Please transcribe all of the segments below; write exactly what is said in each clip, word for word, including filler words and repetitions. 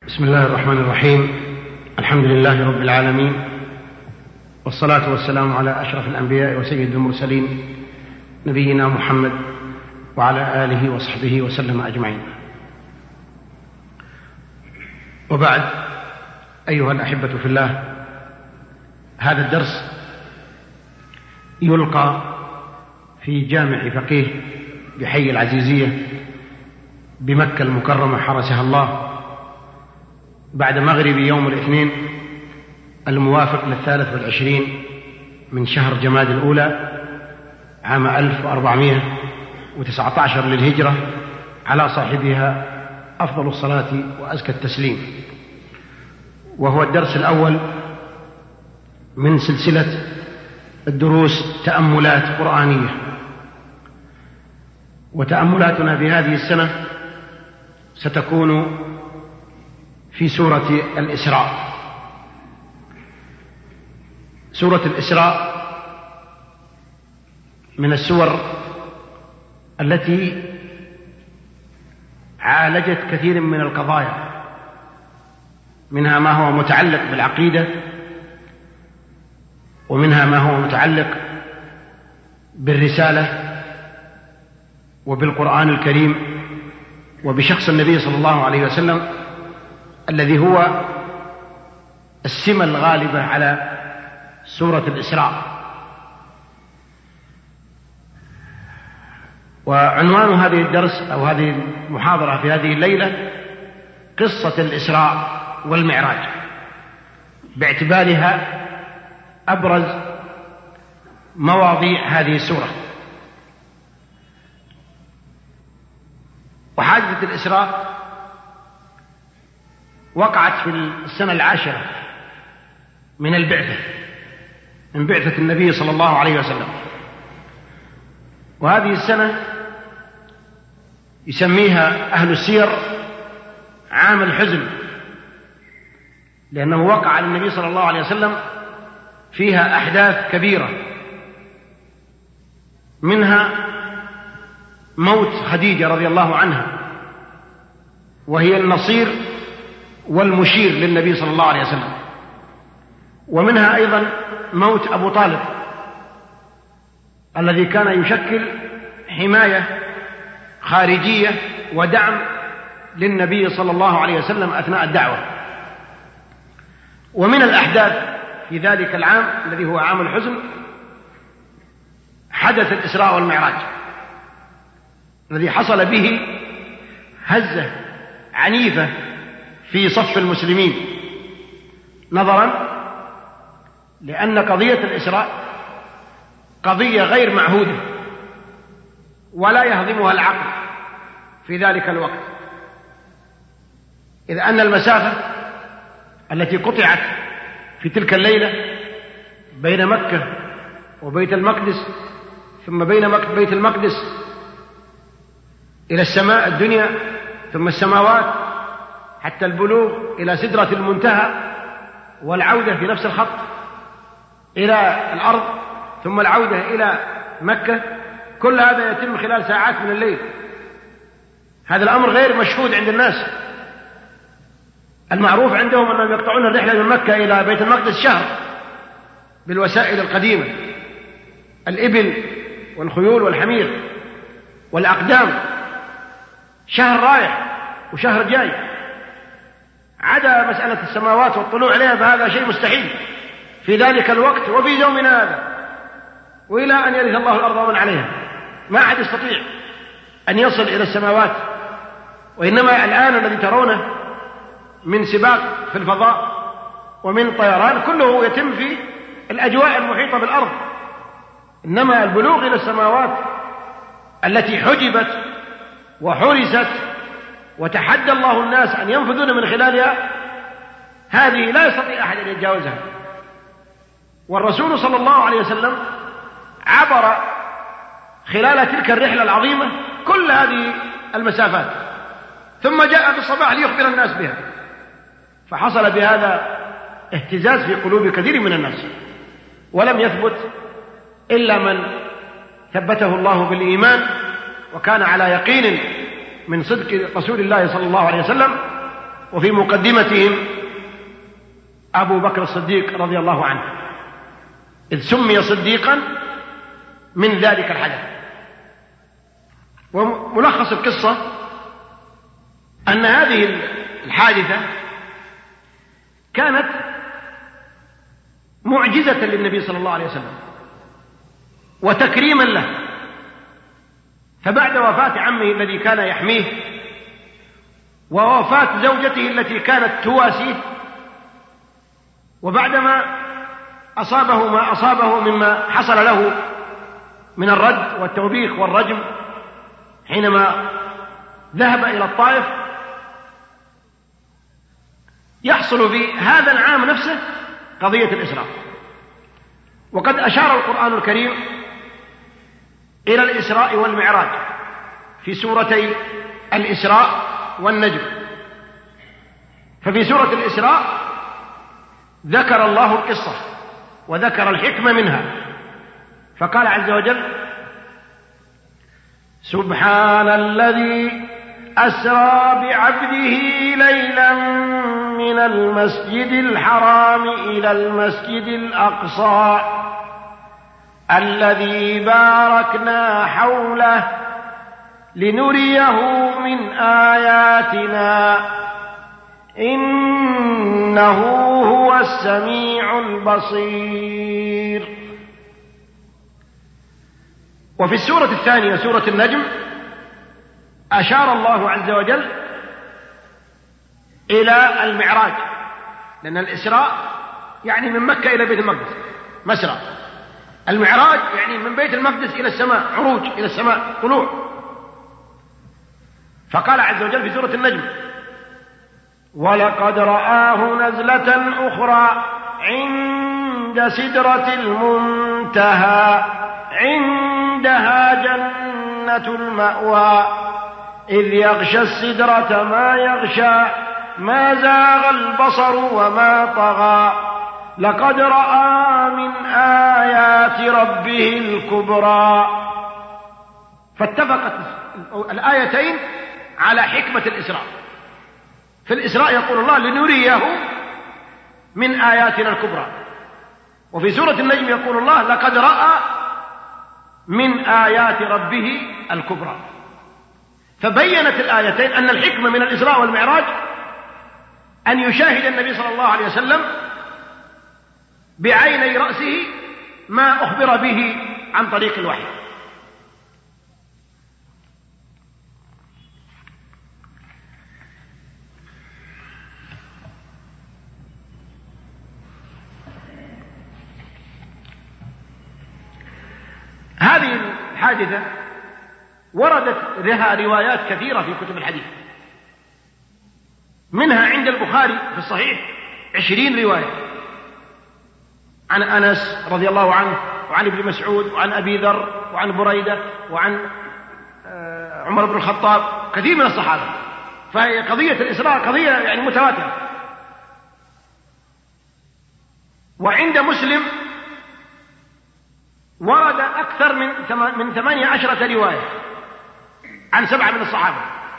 بسم الله الرحمن الرحيم. الحمد لله رب العالمين، والصلاة والسلام على أشرف الأنبياء وسيد المرسلين نبينا محمد وعلى آله وصحبه وسلم أجمعين. وبعد، أيها الأحبة في الله، هذا الدرس يلقى في جامع فقيه بحي العزيزية بمكة المكرمة حرسها الله، بعد مغرب يوم الاثنين الموافق للثالث والعشرين من شهر جماد الأولى عام ألف وأربعمائة وتسعة عشر للهجرة، على صاحبها أفضل الصلاة وأزكى التسليم. وهو الدرس الأول من سلسلة الدروس تأملات قرآنية. وتأملاتنا في هذه السنة ستكون في سورة الإسراء. سورة الإسراء من السور التي عالجت كثير من القضايا، منها ما هو متعلق بالعقيدة، ومنها ما هو متعلق بالرسالة وبالقرآن الكريم وبشخص النبي صلى الله عليه وسلم، الذي هو السمة الغالبة على سورة الإسراء. وعنوان هذه الدرس أو هذه المحاضرة في هذه الليلة قصة الإسراء والمعراج، باعتبارها أبرز مواضيع هذه السورة. وحادثة الإسراء وقعت في السنة العاشرة من البعثة، من بعثة النبي صلى الله عليه وسلم. وهذه السنة يسميها أهل السير عام الحزن، لأنه وقع للنبي صلى الله عليه وسلم فيها أحداث كبيرة، منها موت خديجة رضي الله عنها، وهي النصير والمشير للنبي صلى الله عليه وسلم. ومنها أيضا موت أبو طالب الذي كان يشكل حماية خارجية ودعم للنبي صلى الله عليه وسلم أثناء الدعوة. ومن الأحداث في ذلك العام الذي هو عام الحزن حدث الإسراء والمعراج، الذي حصل به هزة عنيفة في صف المسلمين، نظرا لأن قضية الإسراء قضية غير معهودة ولا يهضمها العقل في ذلك الوقت، إذ أن المسافة التي قطعت في تلك الليلة بين مكة وبيت المقدس، ثم بين بيت المقدس إلى السماء الدنيا، ثم السماوات، حتى البلوغ إلى سدرة المنتهى والعودة في نفس الخط إلى الأرض، ثم العودة إلى مكة، كل هذا يتم خلال ساعات من الليل. هذا الأمر غير مشهود عند الناس. المعروف عندهم أنهم يقطعون الرحلة من مكة إلى بيت المقدس شهر بالوسائل القديمة، الإبل والخيول والحمير والأقدام، شهر رايح وشهر جاي. عدا مسألة السماوات والطلوع عليها فهذا شيء مستحيل في ذلك الوقت وفي يومنا هذا، وإلى أن يرث الله الأرض ومن عليها ما أحد يستطيع أن يصل إلى السماوات. وإنما الآن الذي ترونه من سباق في الفضاء ومن طيران كله يتم في الأجواء المحيطة بالأرض، إنما البلوغ إلى السماوات التي حجبت وحرست وتحدى الله الناس أن ينفذون من خلالها، هذه لا يستطيع أحد أن يتجاوزها. والرسول صلى الله عليه وسلم عبر خلال تلك الرحلة العظيمة كل هذه المسافات، ثم جاء في الصباح ليخبر الناس بها، فحصل بهذا اهتزاز في قلوب كثير من الناس، ولم يثبت إلا من ثبته الله بالإيمان وكان على يقين من صدق رسول الله صلى الله عليه وسلم وفي مقدمتهم أبو بكر الصديق رضي الله عنه، إذ سمي صديقا من ذلك الحدث. وملخص القصة أن هذه الحادثة كانت معجزة للنبي صلى الله عليه وسلم وتكريما له. فبعد وفاة عمه الذي كان يحميه ووفاة زوجته التي كانت تواسيه، وبعدما أصابه ما أصابه مما حصل له من الرد والتوبيخ والرجم حينما ذهب إلى الطائف، يحصل في هذا العام نفسه قضية الإسراء. وقد أشار القرآن الكريم إلى الإسراء والمعراج في سورتي الإسراء والنجم. ففي سورة الإسراء ذكر الله القصة وذكر الحكمة منها، فقال عز وجل: سبحان الذي أسرى بعبده ليلا من المسجد الحرام إلى المسجد الأقصى الذي باركنا حوله لنريه من آياتنا إنه هو السميع البصير. وفي السورة الثانية سورة النجم أشار الله عز وجل إلى المعراج، لأن الإسراء يعني من مكة إلى بيت المقدس مسرى، المعراج يعني من بيت المقدس إلى السماء عروج، إلى السماء طلوع. فقال عز وجل في سورة النجم: ولقد رآه نزلة أخرى عند سدرة المنتهى عندها جنة المأوى إذ يغشى السدرة ما يغشى ما زاغ البصر وما طغى لقد رأى من آيات ربه الكبرى. فاتفقت الآيتين على حكمة الإسراء. في الإسراء يقول الله: لنريه من آياتنا الكبرى. وفي سورة النجم يقول الله: لقد رأى من آيات ربه الكبرى. فبينت الآيتين أن الحكمة من الإسراء والمعراج أن يشاهد النبي صلى الله عليه وسلم بعيني رأسه ما أخبر به عن طريق الوحي. هذه الحادثة وردت لها روايات كثيرة في كتب الحديث، منها عند البخاري في الصحيح عشرين رواية عن أنس رضي الله عنه وعن ابن مسعود وعن أبي ذر وعن بريدة وعن عمر بن الخطاب، كثير من الصحابة. فهي قضية الإسراء قضية يعني متواترة. وعند مسلم ورد أكثر من من ثمانية عشرة رواية عن سبعة من الصحابة.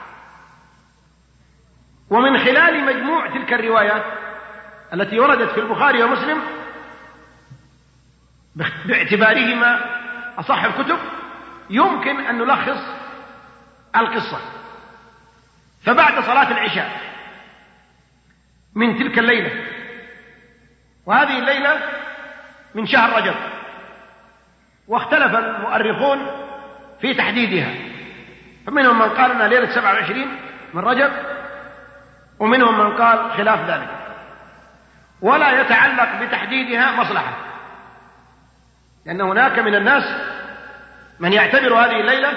ومن خلال مجموع تلك الروايات التي وردت في البخاري ومسلم باعتبارهما أصح الكتب يمكن أن نلخص القصة. فبعد صلاة العشاء من تلك الليلة، وهذه الليلة من شهر رجب، واختلف المؤرخون في تحديدها، فمنهم من قال أنها ليلة سبعة وعشرين من رجب، ومنهم من قال خلاف ذلك. ولا يتعلق بتحديدها مصلحة، لأن هناك من الناس من يعتبر هذه الليلة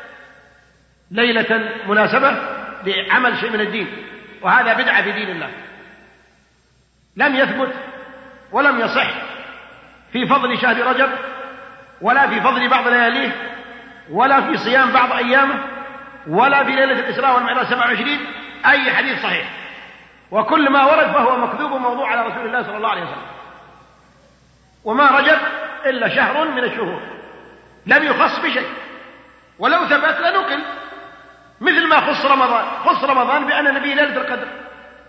ليلة مناسبة لعمل شيء من الدين، وهذا بدعة في دين الله لم يثبت ولم يصح في فضل شهر رجب، ولا في فضل بعض لياليه، ولا في صيام بعض أيامه، ولا في ليلة الإسراء والمعراج سبعة وعشرين أي حديث صحيح. وكل ما ورد فهو مكذوب وموضوع على رسول الله صلى الله عليه وسلم. وما رجب إلا شهر من الشهور لم يخص بشيء، ولو ثبت لنقل، مثل ما خص رمضان. خص رمضان بأن نبي ليلة القدر،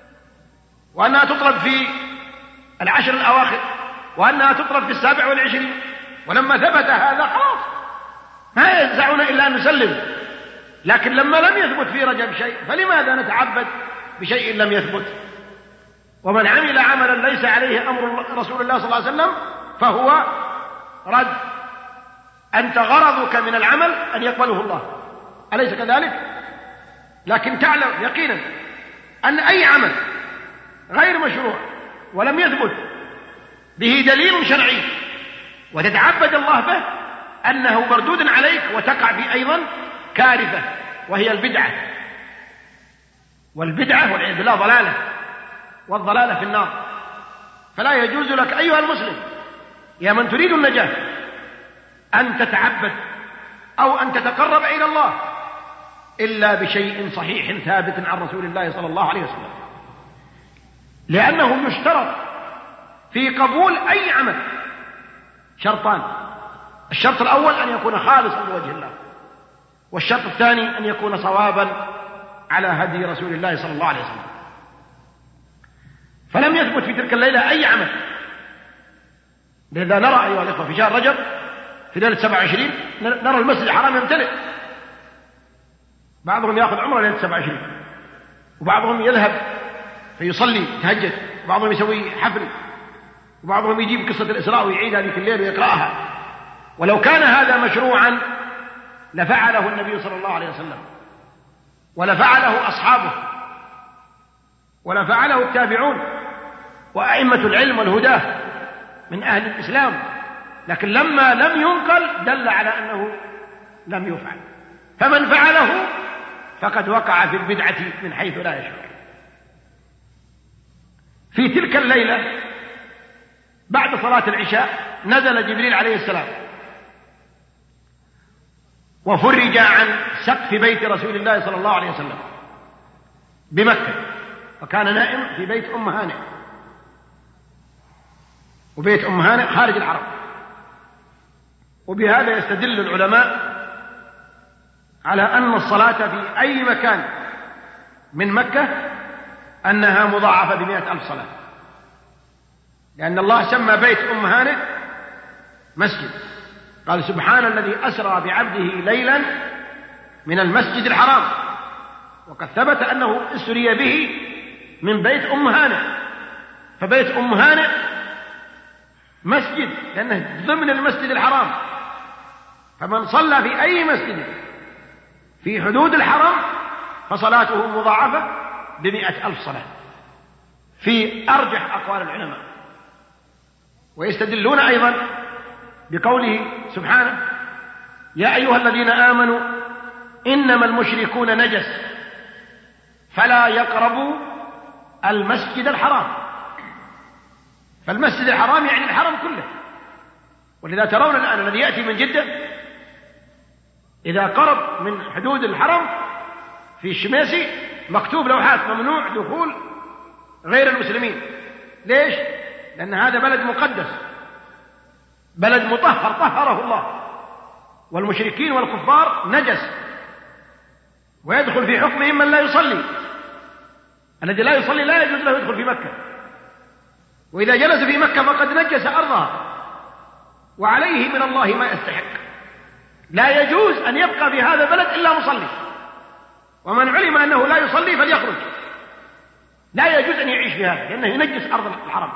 وأنها تطلب في العشر الأواخر، وأنها تطلب في السابع والعشرين. ولما ثبت هذا خلاص ما ينزعنا إلا أن نسلم. لكن لما لم يثبت في رجب شيء فلماذا نتعبد بشيء لم يثبت؟ ومن عمل عملا ليس عليه أمر رسول الله صلى الله عليه وسلم فهو رد. أنت غرضك من العمل أن يقبله الله، أليس كذلك؟ لكن تعلم يقينا أن أي عمل غير مشروع ولم يثبت به دليل شرعي وتتعبد الله به أنه مردود عليك وتقع به أيضا كارثة، وهي البدعة. والبدعة والعياذ بالله ضلالة، والضلالة في النار. فلا يجوز لك أيها المسلم يا من تريد النجاة أن تتعبد أو أن تتقرب إلى الله إلا بشيء صحيح ثابت عن رسول الله صلى الله عليه وسلم، لأنه يشترط في قبول أي عمل شرطان: الشرط الأول أن يكون خالصا لوجه الله، والشرط الثاني أن يكون صوابا على هدي رسول الله صلى الله عليه وسلم. فلم يثبت في تلك الليلة أي عمل. لذا نرى أيها الإخوة في شهر رجب في ليلة سبعة وعشرين نرى المسجد الحرام يمتلئ، بعضهم يأخذ عمره ليلة سبعة وعشرين، وبعضهم يذهب فيصلي يتهجد، وبعضهم يسوي حفل، وبعضهم يجيب قصة الإسراء ويعيدها ذيك الليل ويقرأها. ولو كان هذا مشروعا لفعله النبي صلى الله عليه وسلم، ولفعله أصحابه، ولفعله التابعون وأئمة العلم والهدى من أهل الإسلام. لكن لما لم ينقل دل على أنه لم يفعل، فمن فعله فقد وقع في البدعة من حيث لا يشعر. في تلك الليلة بعد صلاة العشاء نزل جبريل عليه السلام وفرج عن سقف بيت رسول الله صلى الله عليه وسلم بمكة، وكان نائم في بيت أم هانئ، وبيت أم هانئ خارج الحرم. وبهذا يستدل العلماء على أن الصلاة في أي مكان من مكة أنها مضاعفة بمئة ألف صلاة، لأن الله سمى بيت أم هانئ مسجد، قال: سبحان الذي أسرى بعبده ليلا من المسجد الحرام. وقد ثبت أنه أسري به من بيت أم هانئ، فبيت أم هانئ مسجد لأنه ضمن المسجد الحرام، فمن صلى في أي مسجد في حدود الحرم فصلاته مضاعفة بمئة ألف صلاة في أرجح أقوال العلماء. ويستدلون أيضا بقوله سبحانه: يا أيها الذين آمنوا إنما المشركون نجس فلا يقربوا المسجد الحرام. فالمسجد الحرام يعني الحرم كله. ولذا ترون الآن الذي يأتي من جدة إذا قرب من حدود الحرم في الشميسي مكتوب لوحات: ممنوع دخول غير المسلمين. ليش؟ لأن هذا بلد مقدس، بلد مطهر طهره الله، والمشركين والكفار نجس، ويدخل في حكمهم من لا يصلي. الذي لا يصلي لا يجوز له يدخل في مكة، وإذا جلس في مكة فقد نجس أرضها وعليه من الله ما يستحق. لا يجوز أن يبقى في هذا البلد إلا مصلي، ومن علم أنه لا يصلي فليخرج، لا يجوز أن يعيش في هذا لأنه ينجس أرض الحرم.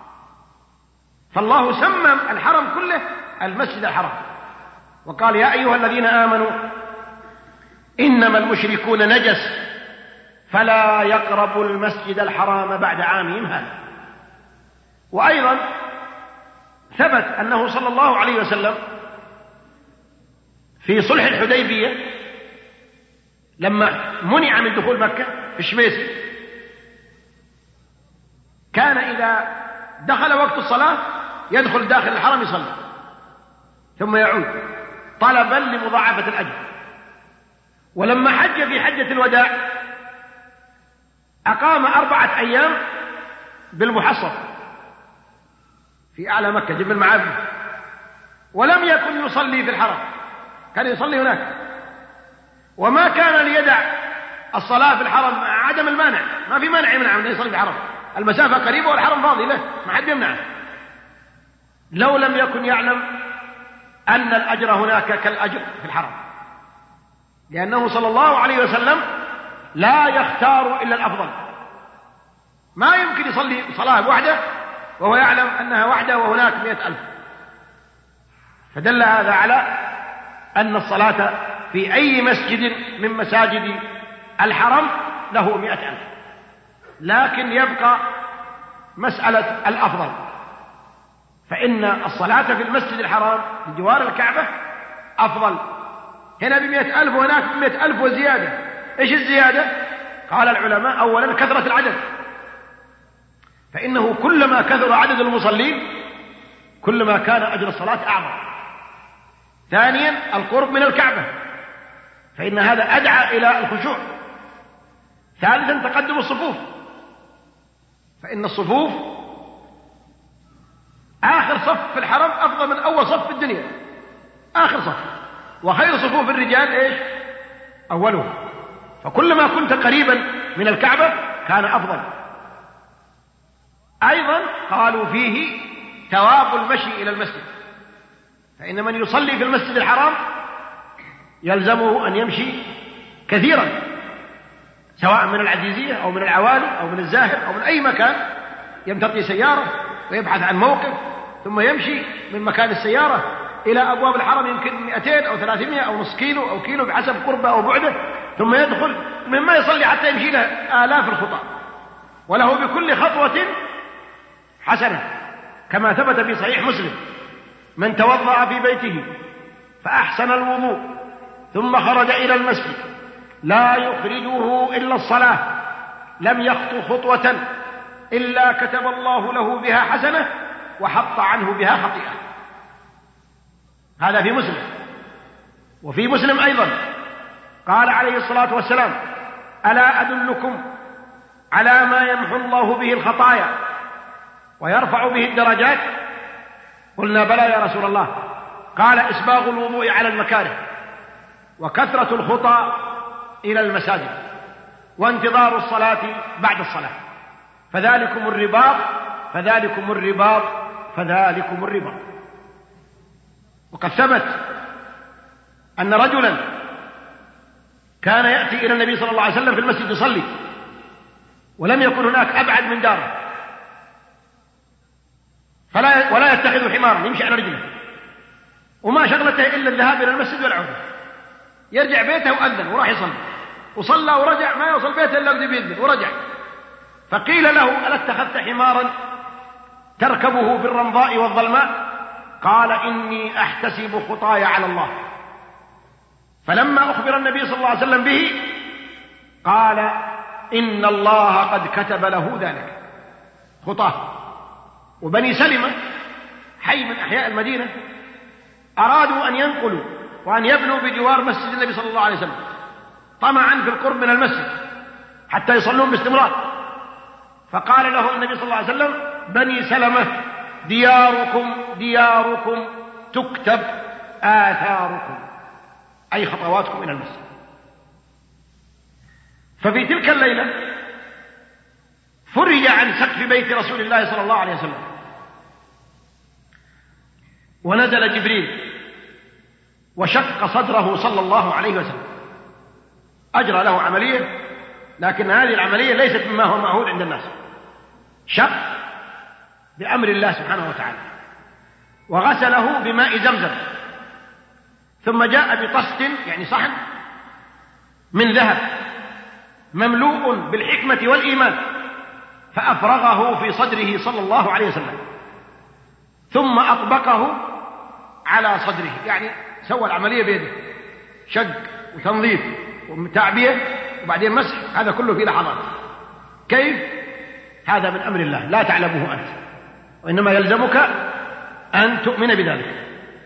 فالله سمى الحرم كله المسجد الحرام، وقال: يا أيها الذين آمنوا إنما المشركون نجس فلا يقربوا المسجد الحرام بعد عامهم هذا. وأيضا ثبت أنه صلى الله عليه وسلم في صلح الحديبية لما منع من دخول مكة في الشميسي كان إذا دخل وقت الصلاة يدخل داخل الحرم يصلي ثم يعود طلبا لمضاعفة الأجر. ولما حج في حجة الوداع أقام أربعة أيام بالمحصب في أعلى مكة جبل المعابد، ولم يكن يصلي في الحرم، كان يصلي هناك. وما كان ليدع الصلاة في الحرم مع عدم المانع، ما في مانع يمنع من يصلي في الحرم، المسافة قريبة والحرم فاضي له، ما حد يمنعه. لو لم يكن يعلم أن الأجر هناك كالأجر في الحرم، لأنه صلى الله عليه وسلم لا يختار إلا الأفضل. ما يمكن يصلي صلاة وحده وهو يعلم أنها وحده وهناك مئة ألف. فدل هذا على أن الصلاة في أي مسجد من مساجد الحرم له مئة ألف، لكن يبقى مسألة الأفضل، فإن الصلاة في المسجد الحرام بجوار الكعبة أفضل. هنا بمئة ألف وهناك بمئة ألف وزيادة. إيش الزيادة؟ قال العلماء أولا كثرة العدد، فإنه كلما كثر عدد المصلين كلما كان أجر الصلاة أعظم. ثانيا القرب من الكعبة، فإن هذا أدعى إلى الخشوع. ثالثا تقدم الصفوف، فإن الصفوف آخر صف في الحرم أفضل من أول صف في الدنيا، آخر صف. وخير صفوف الرجال إيش؟ أوله. فكلما كنت قريبا من الكعبة كان أفضل. أيضا قالوا فيه ثواب المشي إلى المسجد، فإن من يصلي في المسجد الحرام يلزمه أن يمشي كثيرا، سواء من العزيزية أو من العوالي أو من الزاهر أو من أي مكان، يمتطي سيارة ويبحث عن موقف ثم يمشي من مكان السيارة إلى أبواب الحرم يمكن مئتين أو ثلاثمائة أو نصف كيلو أو كيلو بحسب قربه أو بعده، ثم يدخل مما يصلي حتى يمشي له آلاف الخطى، وله بكل خطوة حسنة، كما ثبت في صحيح مسلم: من توضأ في بيته فأحسن الوضوء ثم خرج إلى المسجد لا يخرجه إلا الصلاة لم يخطو خطوة إلا كتب الله له بها حسنة وحط عنه بها خطيئة. هذا في مسلم. وفي مسلم أيضا قال عليه الصلاة والسلام: ألا أدلكم على ما يمحو الله به الخطايا ويرفع به الدرجات؟ قلنا: بلى يا رسول الله. قال: إسباغ الوضوء على المكاره، وكثرة الخطى إلى المساجد، وانتظار الصلاة بعد الصلاة، فذلكم الرباط فذلكم الرباط فذلكم الرباط. وقد ثبت أن رجلا كان يأتي إلى النبي صلى الله عليه وسلم في المسجد يصلي، ولم يكن هناك أبعد من داره، فلا ولا يتخذ حمارا يمشي على رجله، وما شغلته إلا الذهاب إلى المسجد والعودة. يرجع بيته وأذن وراح يصلي، وصلى ورجع، ما يوصل بيته إلا بدي بيذن ورجع. فقيل له: ألا اتخذت حمارا تركبه بالرمضاء والظلماء؟ قال: إني أحتسب خطاي على الله. فلما أخبر النبي صلى الله عليه وسلم به قال: إن الله قد كتب له ذلك خطاه. وبني سلمة حي من أحياء المدينة أرادوا أن ينقلوا وأن يبنوا بجوار مسجد النبي صلى الله عليه وسلم طمعا في القرب من المسجد حتى يصلون باستمرار. فقال له النبي صلى الله عليه وسلم: بني سلمة دياركم دياركم تكتب آثاركم، أي خطواتكم إلى المسجد. ففي تلك الليلة فرج عن سقف بيت رسول الله صلى الله عليه وسلم، ونزل جبريل وشق صدره صلى الله عليه وسلم، أجرى له عملية، لكن هذه العملية ليست مما هو معهود عند الناس، شق بأمر الله سبحانه وتعالى، وغسله بماء زمزم، ثم جاء بطست يعني صحن من ذهب مملوء بالحكمة والإيمان، فأفرغه في صدره صلى الله عليه وسلم، ثم أطبقه على صدره، يعني سوى العملية بيده، شق وتنظيف وتعبية وبعدين مسح، هذا كله في لحظات. كيف؟ هذا من أمر الله لا تعلمه أنت، وإنما يلزمك أن تؤمن بذلك.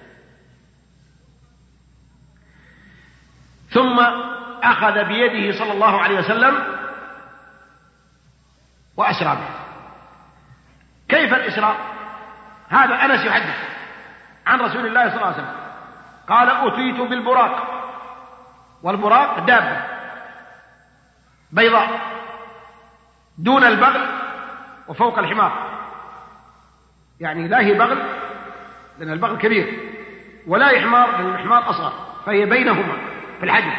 ثم أخذ بيده صلى الله عليه وسلم وأسرى به. كيف الإسراء؟ هذا أنس يحدث عن رسول الله صلى الله عليه وسلم قال: أتيت بالبراق، والبراق دابة بيضاء دون البغل وفوق الحمار، يعني لا هي بغل لأن البغل كبير، ولا هي حمار لأن الحمار أصغر، فهي بينهما في الحجم.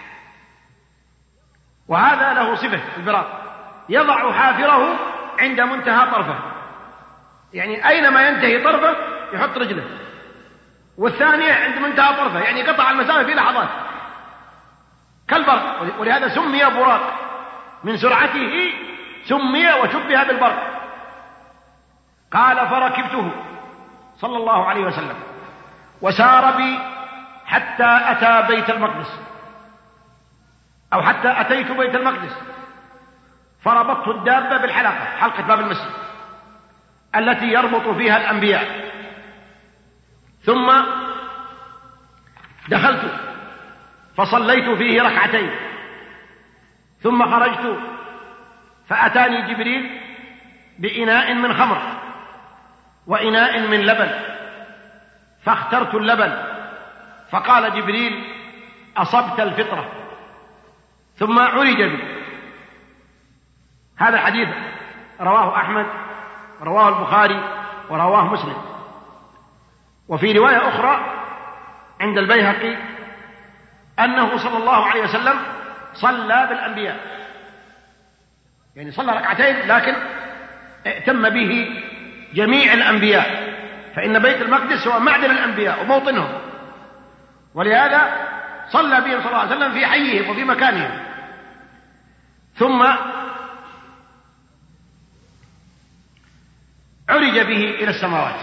وهذا له صفة البراق، يضع حافره عند منتهى طرفه، يعني أينما ينتهي طرفه يحط رجله، والثانية عند منتهى طرفه، يعني قطع المسافة في لحظات كالبرق، ولهذا سمي براق، من سرعته سمي وشبه بالبرق. قال فركبته صلى الله عليه وسلم وسار بي حتى أتى بيت المقدس، أو حتى أتيت بيت المقدس، فربطت الدابة بالحلقة، حلقة باب المسجد التي يربط فيها الأنبياء، ثم دخلت فصليت فيه ركعتين، ثم خرجت فأتاني جبريل بإناء من خمر وإناء من لبن، فاخترت اللبن، فقال جبريل أصبت الفطرة، ثم عرج بي. هذا الحديث رواه أحمد، رواه البخاري، ورواه مسلم. وفي رواية أخرى عند البيهقي أنه صلى الله عليه وسلم صلى بالأنبياء، يعني صلى ركعتين لكن ائتم به جميع الأنبياء، فإن بيت المقدس هو معدن الأنبياء وموطنهم، ولهذا صلى بهم صلى الله عليه وسلم في حيهم وفي مكانهم. ثم عرج به إلى السماوات،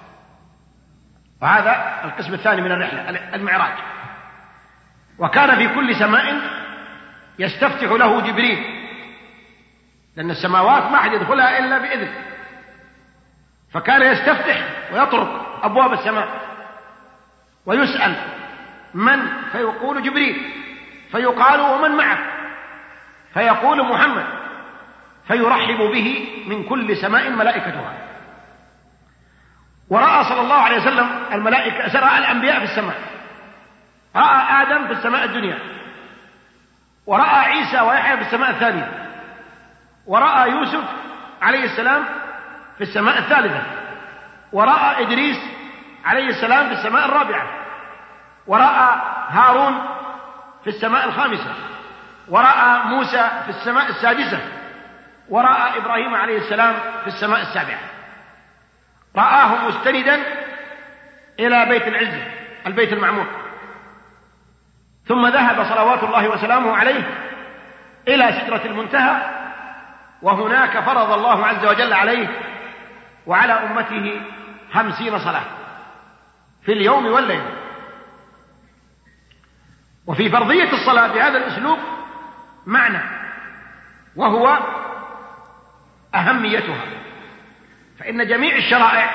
وهذا القسم الثاني من الرحلة، المعراج. وكان في كل سماء يستفتح له جبريل، لأن السماوات ما أحد يدخلها إلا بإذن، فكان يستفتح ويطرق أبواب السماء ويسأل من، فيقول جبريل، فيقال ومن معه، فيقول محمد، فيرحب به من كل سماء ملائكتها. ورأى صلى الله عليه وسلم الملائكة، رأى الأنبياء في السماء، رأى آدم في السماء الدنيا، ورأى عيسى ويحيى في السماء الثانية، ورأى يوسف عليه السلام في السماء الثالثة، ورأى إدريس عليه السلام في السماء الرابعة، ورأى هارون في السماء الخامسة، ورأى موسى في السماء السادسة، ورأى إبراهيم عليه السلام في السماء السابعة. رآه مستندا إلى بيت العزة، البيت المعمور، ثم ذهب صلوات الله وسلامه عليه إلى سدرة المنتهى، وهناك فرض الله عز وجل عليه وعلى أمته خمسين صلاة في اليوم والليل. وفي فرضية الصلاة بهذا الأسلوب معنى، وهو أهميتها، فإن جميع الشرائع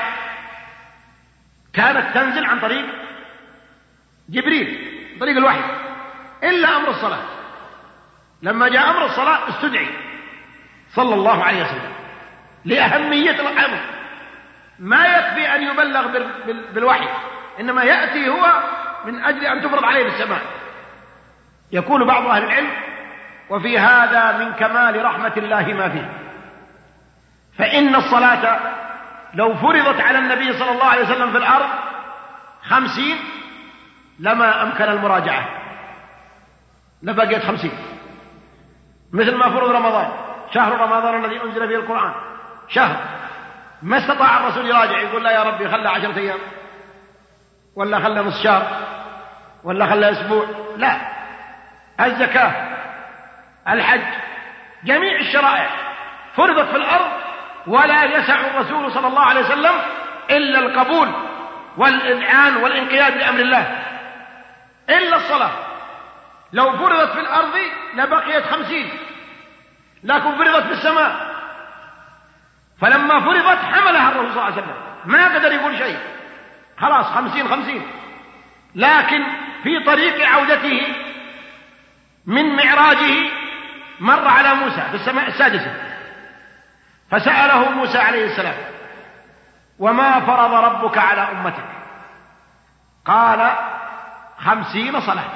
كانت تنزل عن طريق جبريل، طريق الوحي، إلا أمر الصلاة. لما جاء أمر الصلاة استدعي صلى الله عليه وسلم لأهمية الأمر، ما يكفي أن يبلغ بالوحي، إنما يأتي هو من أجل أن تفرض عليه بالسماء. يقول بعض أهل العلم: وفي هذا من كمال رحمة الله ما فيه، فإن الصلاة لو فرضت على النبي صلى الله عليه وسلم في الأرض خمسين لما أمكن المراجعة، لبقيت خمسين، مثل ما فرض رمضان، شهر رمضان الذي أنزل فيه القرآن، شهر ما استطاع الرسول يراجع يقول لا يا ربي خلى عشرة أيام، ولا خلى نص شهر، ولا خلى أسبوع، لا. الزكاة، الحج، جميع الشرائع فرضت في الأرض، ولا يسع الرسول صلى الله عليه وسلم إلا القبول والإذعان والانقياد لأمر الله، إلا الصلاة لو فرضت في الأرض لبقيت خمسين، لكن فرضت في السماء، فلما فرضت حملها الرسول صلى الله عليه وسلم، ما قدر يقول شيء، خلاص خمسين خمسين. لكن في طريق عودته من معراجه مر على موسى في السماء السادسة، فسأله موسى عليه السلام: وما فرض ربك على أمتك؟ قال: خمسين صلاة.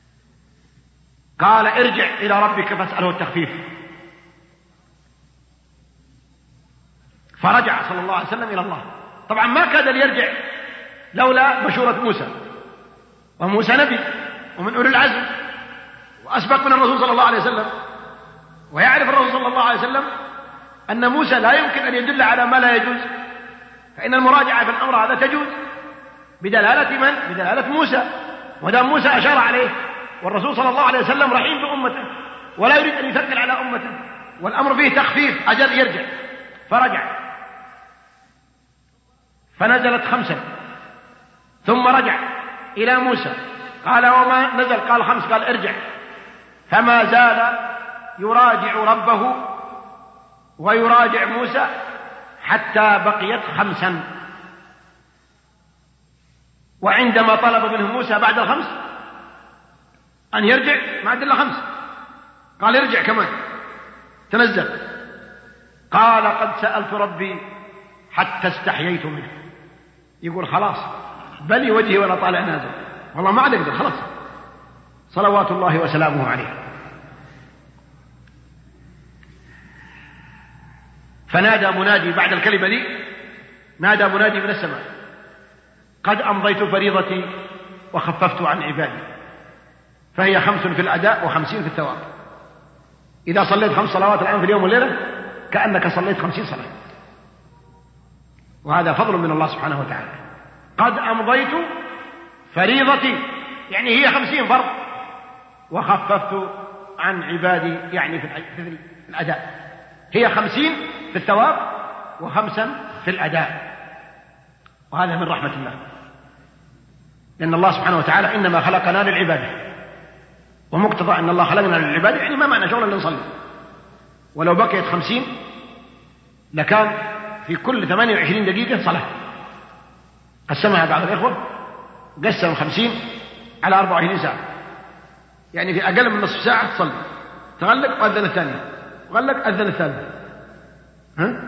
قال: ارجع إلى ربك فاسأله التخفيف. فرجع صلى الله عليه وسلم إلى الله. طبعا ما كاد ليرجع لولا مشورة موسى، وموسى نبي ومن أولي العزم وأسبق من الرسول صلى الله عليه وسلم، ويعرف الرسول صلى الله عليه وسلم أن موسى لا يمكن أن يدل على ما لا يجوز، فإن المراجعة في الأمر هذا تجوز بدلالة من؟ بدلالة موسى، ودام موسى أشار عليه، والرسول صلى الله عليه وسلم رحيم بأمته ولا يريد أن يثقل على أمته، والأمر فيه تخفيف، أجل يرجع. فرجع فنزلت خمسا، ثم رجع إلى موسى قال وما نزل؟ قال خمس. قال ارجع. فما زال يراجع ربه ويراجع موسى حتى بقيت خمسا. وعندما طلب منه موسى بعد الخمس أن يرجع ما عاد إلا خمس، قال ارجع كمان. تنزل قال قد سألت ربي حتى استحييت منه. يقول خلاص بلي وجهي ولا طالع نازل، والله ما عاد اقدر، خلاص صلوات الله وسلامه عليه. فنادى منادي بعد الكلمة دي، نادى منادي من السماء قد أمضيت فريضتي وخففت عن عبادي، فهي خمس في الأداء وخمسين في الثواب. إذا صليت خمس صلوات الآن في اليوم والليلة كأنك صليت خمسين صلاة، وهذا فضل من الله سبحانه وتعالى. قد أمضيت فريضتي يعني هي خمسين فرض، وخففت عن عبادي يعني في الأداء، هي خمسين في الثواب وخمسا في الأداء. وهذا من رحمة الله، لأن الله سبحانه وتعالى إنما خلقنا للعبادة، ومقتضى أن الله خلقنا للعبادة يعني ما معنى شغل نصلي. ولو بقيت خمسين لكان في كل ثمانية وعشرين دقيقة صلاة. قسمها بعض الإخوة، قسم خمسين على أربعة وعشرين ساعة، يعني في أقل من نصف ساعة تصلي، تغلق وأذن الثانية، غلق أذن الثالثة. ها؟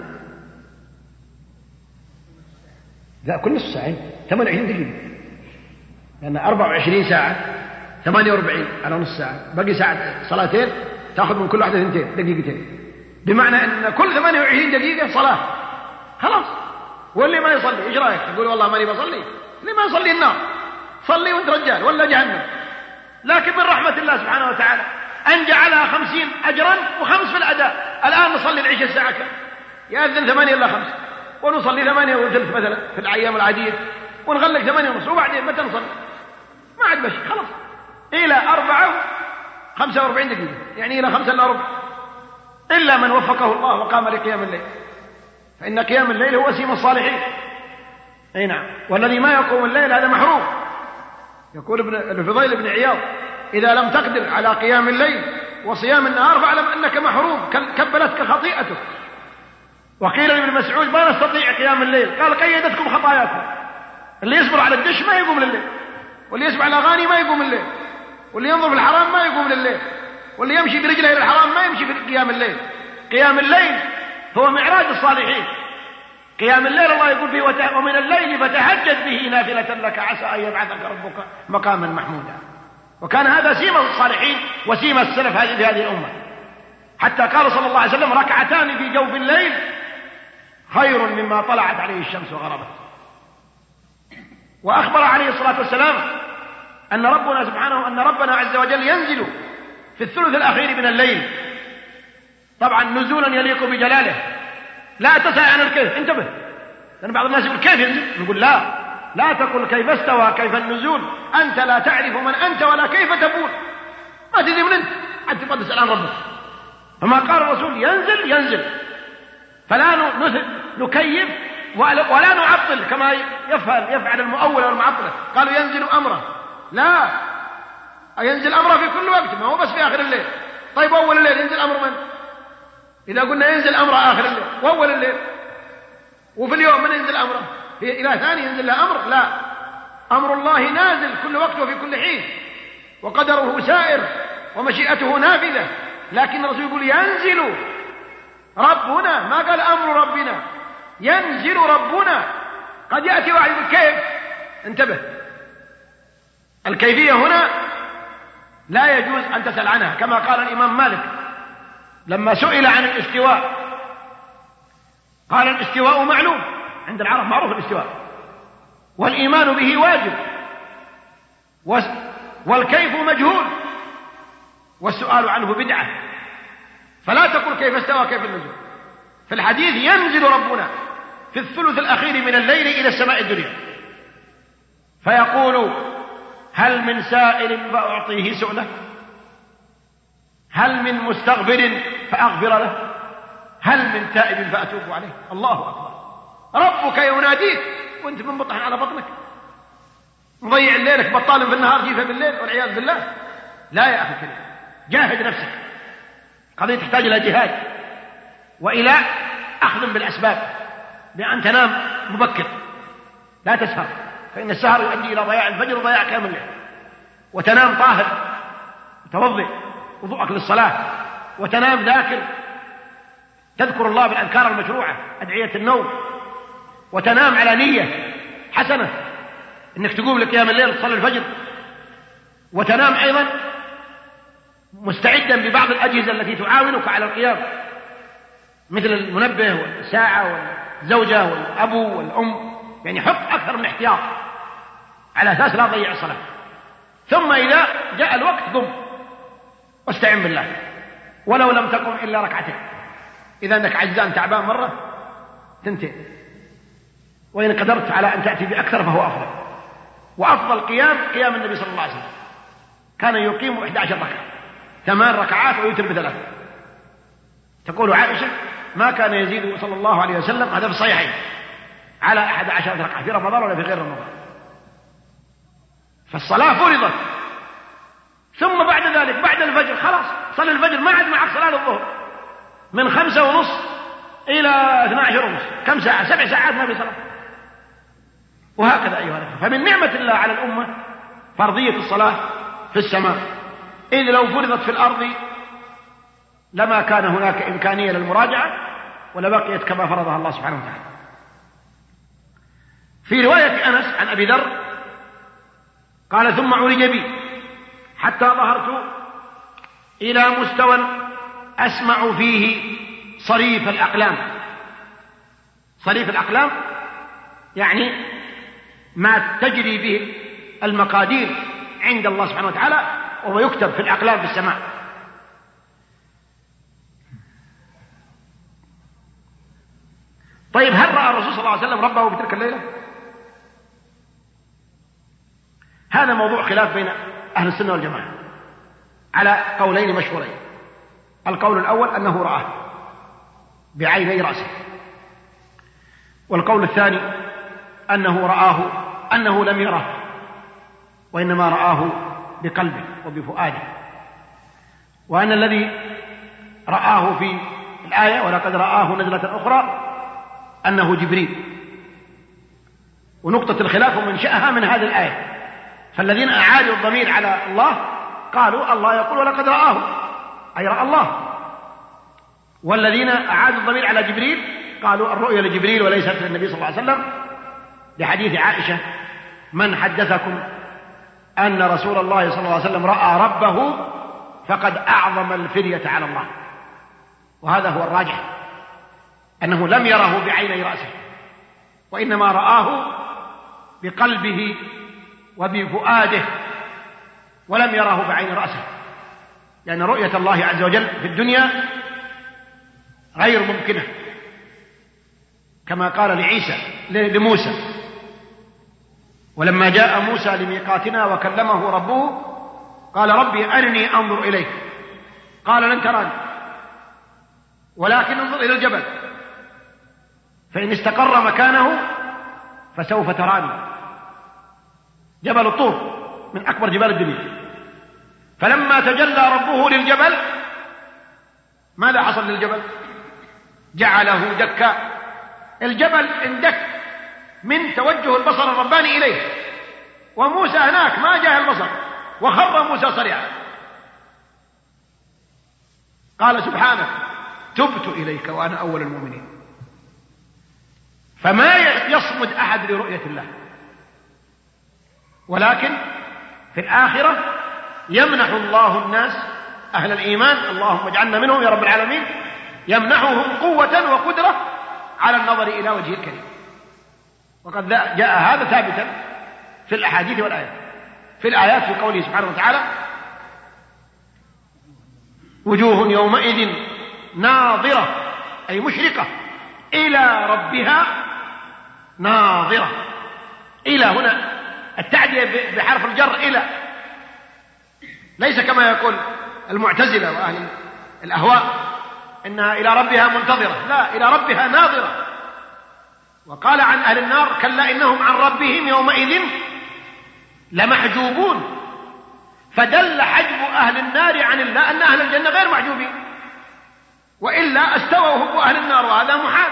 لا كل نصف ساعة ثمانية وعشرين دقيقة، لأن أربعة وعشرين ساعة ثمانية وأربعين على نصف ساعة، باقي ساعة صلاتين تأخذ من كل واحدة اثنتين دقيقتين، بمعنى أن كل ثمانية وعشرين دقيقة صلاة. خلاص. واللي ما يصلي إيش رأيك؟ تقول والله ماني بصلي، اللي ما يصلي النار، صلي وانت رجال ولا جهنم. لكن من رحمة الله سبحانه وتعالى أن جعلها خمسين أجرا وخمس في الأداء. الآن نصلي العشاء الساعة كم؟ يأذن ثمانية إلا خمس، ونصلي ثمانية وثلث مثلا في الأيام العادية، ونغلق ثمانية ونص، وبعدين متى نصلي؟ ما عاد مشي خلاص إلى أربعة خمسة وأربعين دقيقة، يعني إلى خمسة إلا ربع، إلا من وفقه الله وقام لقيام الليل، فإن قيام الليل هو سيم الصالحين. أي نعم. والذي ما يقوم الليل هذا محروم. يقول ابن الفضيل بن عياض إذا لم تقدر على قيام الليل وصيام النهار فاعلم أنك محروم، كبلتك خطيئتك. وقيل لابن مسعود ما نستطيع قيام الليل، قال قيدتكم خطاياكم. اللي يصبر على الدش ما يقوم لليل، واللي يسمع الأغاني ما يقوم الليل، واللي ينظر في الحرام ما يقوم لليل، واللي يمشي برجله إلى الحرام ما يمشي في قيام الليل. قيام الليل هو معراج الصالحين. قيام الليل الله يقول فيه ومن الليل فتهجد به نافلة لك عسى أن يبعثك ربك مقاما محمودا. وكان هذا سيمة الصالحين وسيمة السلف في هذه الأمة، حتى قال صلى الله عليه وسلم ركعتان في جوف الليل خير مما طلعت عليه الشمس وغربت. وأخبر عليه الصلاة والسلام أن ربنا سبحانه أن ربنا عز وجل ينزل في الثلث الأخير من الليل، طبعا نزولا يليق بجلاله، لا تسأل عن الكيف، انتبه، لأن بعض الناس يقول كيف ينزل، نقول لا لا تقل كيف استوى كيف النزول، أنت لا تعرف من أنت ولا كيف تقول، ما تدري من أنت حتى تبغى تسأل عن ربك. فما قال الرسول ينزل ينزل، فلا نكيف ولا نعطل كما يفعل يفعل المؤول والمعطلة، قالوا ينزل أمره، لا، ينزل أمره في كل وقت، ما هو بس في آخر الليل. طيب أول الليل ينزل أمر من؟ إذا قلنا ينزل أمره آخر الليل وأول الليل، وفي اليوم من ينزل أمره؟ في إله ثاني ينزل له أمر؟ لا، أمر الله نازل كل وقت وفي كل حين، وقدره سائر ومشيئته نافذة. لكن الرسول يقول ينزل ربنا، ما قال أمر ربنا، ينزل ربنا. قد يأتي واحد يقول كيف، انتبه، الكيفية هنا لا يجوز أن تسأل عنها، كما قال الإمام مالك لما سئل عن الاستواء قال الاستواء معلوم عند العرب، معروف الاستواء، والإيمان به واجب، والكيف مجهول، والسؤال عنه بدعة. فلا تقل كيف استوى كيف النزول. في الحديث ينزل ربنا في الثلث الأخير من الليل إلى السماء الدنيا فيقول هل من سائل فأعطيه سؤله، هل من مستغفر فأغفر له، هل من تائب فأتوب عليه. الله أكبر. ربك يناديك وانت من بطن على بطنك، مضيع ليلك، بطال في النهار، جيفة بالليل والعياذ بالله. لا يا أخي الكريم، جاهد نفسك. قضية تحتاج إلى جهاد وإلى أخذ بالأسباب، بأن تنام مبكر، لا تسهر، فإن السهر يؤدي إلى ضياع الفجر وضياع كامل الليل. وتنام طاهر متوضئ وضوءك للصلاة، وتنام ذاكر تذكر الله بالأذكار المشروعة أدعية النوم، وتنام على نية حسنة إنك تقوم لقيام الليل تصلي الفجر، وتنام أيضا مستعدا ببعض الأجهزة التي تعاونك على القيام مثل المنبه والساعة والزوجة والأبو والأم، يعني حط أكثر من احتياط على أساس لا تضيع الصلاة. ثم إذا جاء الوقت قم واستعن بالله، ولو لم تقم إلا ركعتين. إذا أنك عجزان تعبان مرة تنتهي، وإن قدرت على أن تأتي بأكثر فهو أفضل. وأفضل قيام قيام النبي صلى الله عليه وسلم، كان يقيم إحدى عشر ركعة، ثمان ركعات ويوتر بثلاثة. تقول عائشة ما كان يزيد صلى الله عليه وسلم، هذا في الصحيحين، على أحد عشر ركعة في رمضان ولا في غير رمضان. فالصلاة فرضت، ثم بعد ذلك بعد الفجر خلاص صلي الفجر، ما عاد معك صلاة الظهر من خمسة ونص إلى اثنى عشر ونص، كم ساعة؟ سبع ساعات ما في صلاة. وهكذا أيها الأخوة. فمن نعمة الله على الأمة فرضية الصلاة في السماء، إذ لو فرضت في الأرض لما كان هناك إمكانية للمراجعة ولبقيت كما فرضها الله سبحانه وتعالى. في رواية أنس عن أبي ذر قال ثم عرج بي حتى ظهرت إلى مستوى أسمع فيه صريف الأقلام. صريف الأقلام يعني ما تجري به المقادير عند الله سبحانه وتعالى، وهو يكتب في الأقلام في السماء. طيب هل رأى الرسول صلى الله عليه وسلم ربه في تلك الليلة؟ هذا موضوع خلاف بين أهل السنة والجماعة على قولين مشهورين. القول الأول أنه رآه بعيني رأسه، والقول الثاني أنه رآه أنه لم يره، وإنما رآه بقلبه وبفؤاده، وأن الذي رآه في الآية ولقد رآه نزلة أخرى أنه جبريل. ونقطة الخلاف ومنشأها من هذه الآية. فالذين أعادوا الضمير على الله قالوا الله يقول ولقد رآه أي رأى الله، والذين أعادوا الضمير على جبريل قالوا الرؤيا لجبريل وليست للنبي صلى الله عليه وسلم، لحديث عائشة من حدثكم أن رسول الله صلى الله عليه وسلم رأى ربه فقد أعظم الفرية على الله. وهذا هو الراجح، أنه لم يره بعيني رأسه، وإنما رآه بقلبه وبفؤاده، ولم يره بعين رأسه، لأن رؤية الله عز وجل في الدنيا غير ممكنة، كما قال لعيسى لموسى ولما جاء موسى لميقاتنا وكلمه ربه قال ربي أرني أنظر إليك قال لن تراني ولكن انظر إلى الجبل فإن استقر مكانه فسوف تراني. جبل الطور من أكبر جبال الدنيا. فلما تجلى ربه للجبل ماذا حصل للجبل؟ جعله دكا. الجبل اندك من توجه البصر الرباني إليه، وموسى هناك ما جاء البصر، وخر موسى صريعا. قال سبحانه تبت إليك وأنا أول المؤمنين. فما يصمد أحد لرؤية الله، ولكن في الآخرة يمنح الله الناس أهل الإيمان، اللهم اجعلنا منهم يا رب العالمين، يمنحهم قوة وقدرة على النظر إلى وجهه الكريم. وقد جاء هذا ثابتا في الأحاديث والآيات. في الآيات في قوله سبحانه وتعالى: وجوه يومئذ ناظرة، أي مشرقة، إلى ربها ناظرة. إلى هنا التعدية بحرف الجر إلى، ليس كما يقول المعتزلة وأهل الأهواء إنها إلى ربها منتظرة، لا، إلى ربها ناظرة. وقال عن أهل النار: كلا إنهم عن ربهم يومئذ لمحجوبون. فدل حجب أهل النار عن الله أن أهل الجنة غير محجوبين، وإلا استووا هم أهل النار، وهذا محال.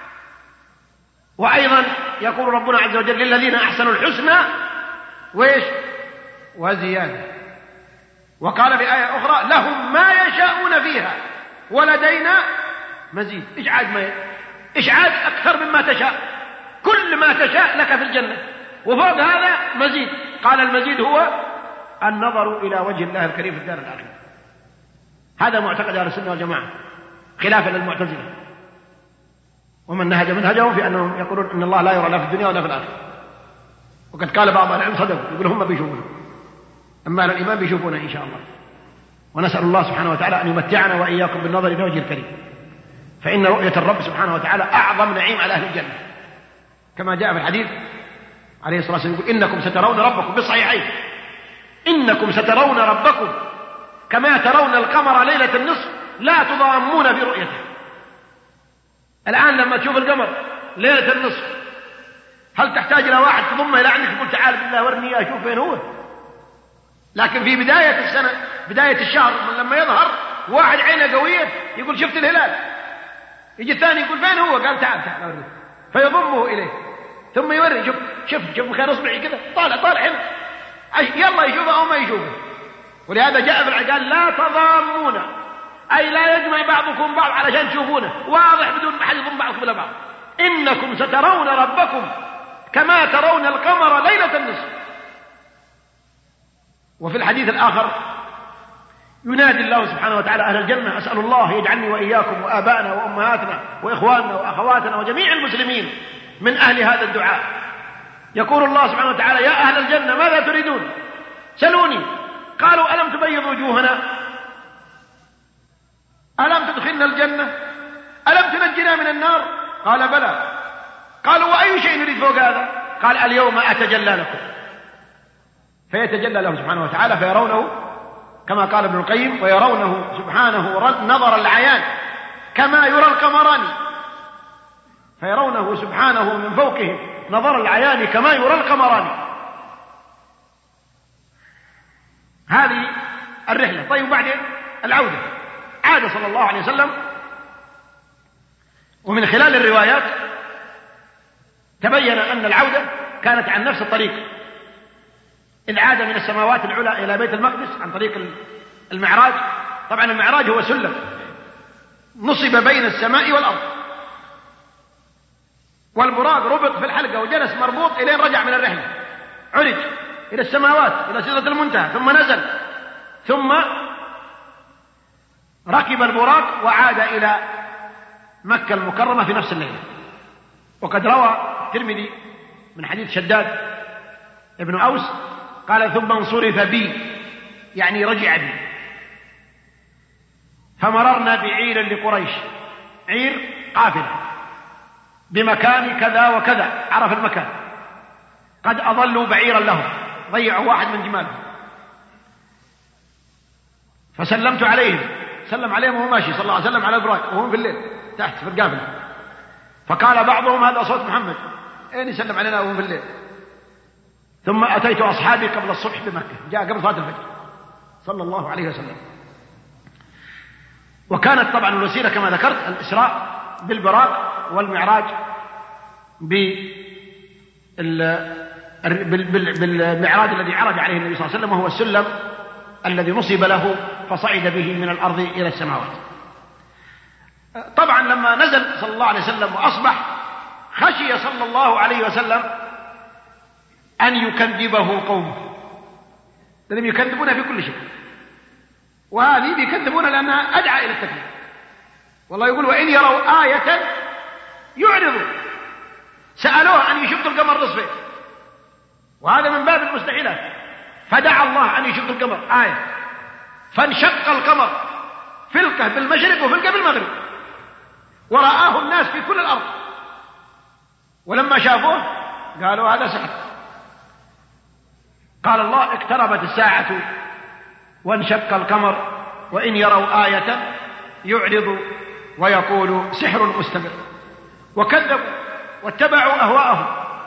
وأيضا يقول ربنا عز وجل: للذين أحسنوا الحسنى وإيش وزيادة. وقال في آية أخرى: لهم ما يشاءون فيها ولدينا مزيد. إيش عاد ما إيش عاد أكثر مما تشاء، كل ما تشاء لك في الجنة، وفوق هذا مزيد. قال: المزيد هو النظر إلى وجه الله الكريم في الدار الآخرة. هذا معتقد أهل السنة والجماعة، خلافا للمعتزلة ومن نهج منهجهم في أنهم يقولون إن الله لا يرى لا في الدنيا ولا في الآخرة. وقد قال بعض العلم صدقوا، يقول هم بيشوفون، أما على الإيمان بيشوفون إن شاء الله. ونسأل الله سبحانه وتعالى أن يمتعنا وإياكم بالنظر إلى وجه الكريم، فإن رؤية الرب سبحانه وتعالى أعظم نعيم على أهل الجنة، كما جاء في الحديث عليه الصلاة والسلام يقول: إنكم سترون ربكم، بالصحيحين: إنكم سترون ربكم كما ترون القمر ليلة النصف لا تضامون في رؤيته. الآن لما تشوف القمر ليلة النصف، هل تحتاج إلى واحد تضمه إلى عندك تقول: تعال بالله ورني أشوف فين هو؟ لكن في بداية السنة، بداية الشهر لما يظهر، واحد عينه قوية يقول: شفت الهلال. يجي الثاني يقول: فين هو؟ قال: تعال تعال ورني، فيضمه إليه ثم يوري: شوف شوف شوف مكان اصبعي كذا، طالع طالع هنا، يلا يشوفه أو ما يشوفه. ولهذا جاء في العقال: لا تضامون، أي لا يجمع بعضكم بعض علشان تشوفونه، واضح بدون ما حد يضم بعضكم إلى بعض. إنكم سترون ربكم كما ترون القمر ليلة النصف. وفي الحديث الآخر ينادي الله سبحانه وتعالى أهل الجنة: أسأل الله يجعلني وإياكم وآبائنا وأمهاتنا وإخواننا وأخواتنا وجميع المسلمين من أهل هذا الدعاء. يقول الله سبحانه وتعالى: يا أهل الجنة ماذا تريدون؟ سلوني. قالوا: ألم تبيض وجوهنا؟ ألم تدخلنا الجنة؟ ألم تنجنا من النار؟ قال: بلى. قالوا: وأي شيء نريد فوق هذا؟ قال: اليوم أتجلى لكم. فيتجلى له سبحانه وتعالى فيرونه كما قال ابن القيم: ويرونه سبحانه نظر العيان كما يرى القمران. فيرونه سبحانه من فوقهم نظر العيان كما يرى القمران. هذه الرحلة. طيب، وبعدين العودة، عاد صلى الله عليه وسلم، ومن خلال الروايات تبين أن العودة كانت عن نفس الطريق، إذ عاد من السماوات العلى إلى بيت المقدس عن طريق المعراج. طبعا المعراج هو سلم نصب بين السماء والأرض، والبراق ربط في الحلقة وجلس مربوط إلين رجع من الرحلة، عرج إلى السماوات إلى سدرة المنتهى، ثم نزل، ثم ركب البراق وعاد إلى مكة المكرمة في نفس الليلة. وقد روى الترمذي من حديث شداد ابن أوس قال: ثم انصرف بي، يعني رجع بي، فمررنا بعير لقريش، عير قافلة بمكان كذا وكذا، عرف المكان، قد أضلوا بعيرا لهم، ضيعوا واحد من جمالهم، فسلمت عليهم، سلم عليهم وهو ماشي صلى الله عليه وسلم على البراق وهم في الليل تحت في القافلة. فقال بعضهم: هذا صوت محمد، اين يسلم علينا وهم في الليل؟ ثم أتيت أصحابي قبل الصبح بمكة، جاء قبل صلاة الفجر صلى الله عليه وسلم. وكانت طبعا الوسيلة كما ذكرت الإسراء بالبراق، والمعراج بالمعراج الذي عرج عليه النبي صلى الله عليه وسلم، وهو السلم الذي نصب له فصعد به من الأرض إلى السماوات. طبعا لما نزل صلى الله عليه وسلم وأصبح، خشي صلى الله عليه وسلم أن يكذبه قومه، لأنهم يكذبون في كل شيء، وهذه بيكذبون لأنها أدعى إلى التكذيب. والله يقول: وإن يروا آية يعرضوا. سألوه أن يشق القمر نصفين، وهذا من باب المستحيلات، فدعا الله أن يشق القمر آية، فانشق القمر فلقة بالمشرق وفلقة بالمغرب، ورآه الناس في كل الأرض، ولما شافوه قالوا هذا سحر. قال الله اقتربت الساعة وانشق القمر وإن يروا آية يعرض ويقول سحر مستمر، وكذبوا واتبعوا أهواءهم.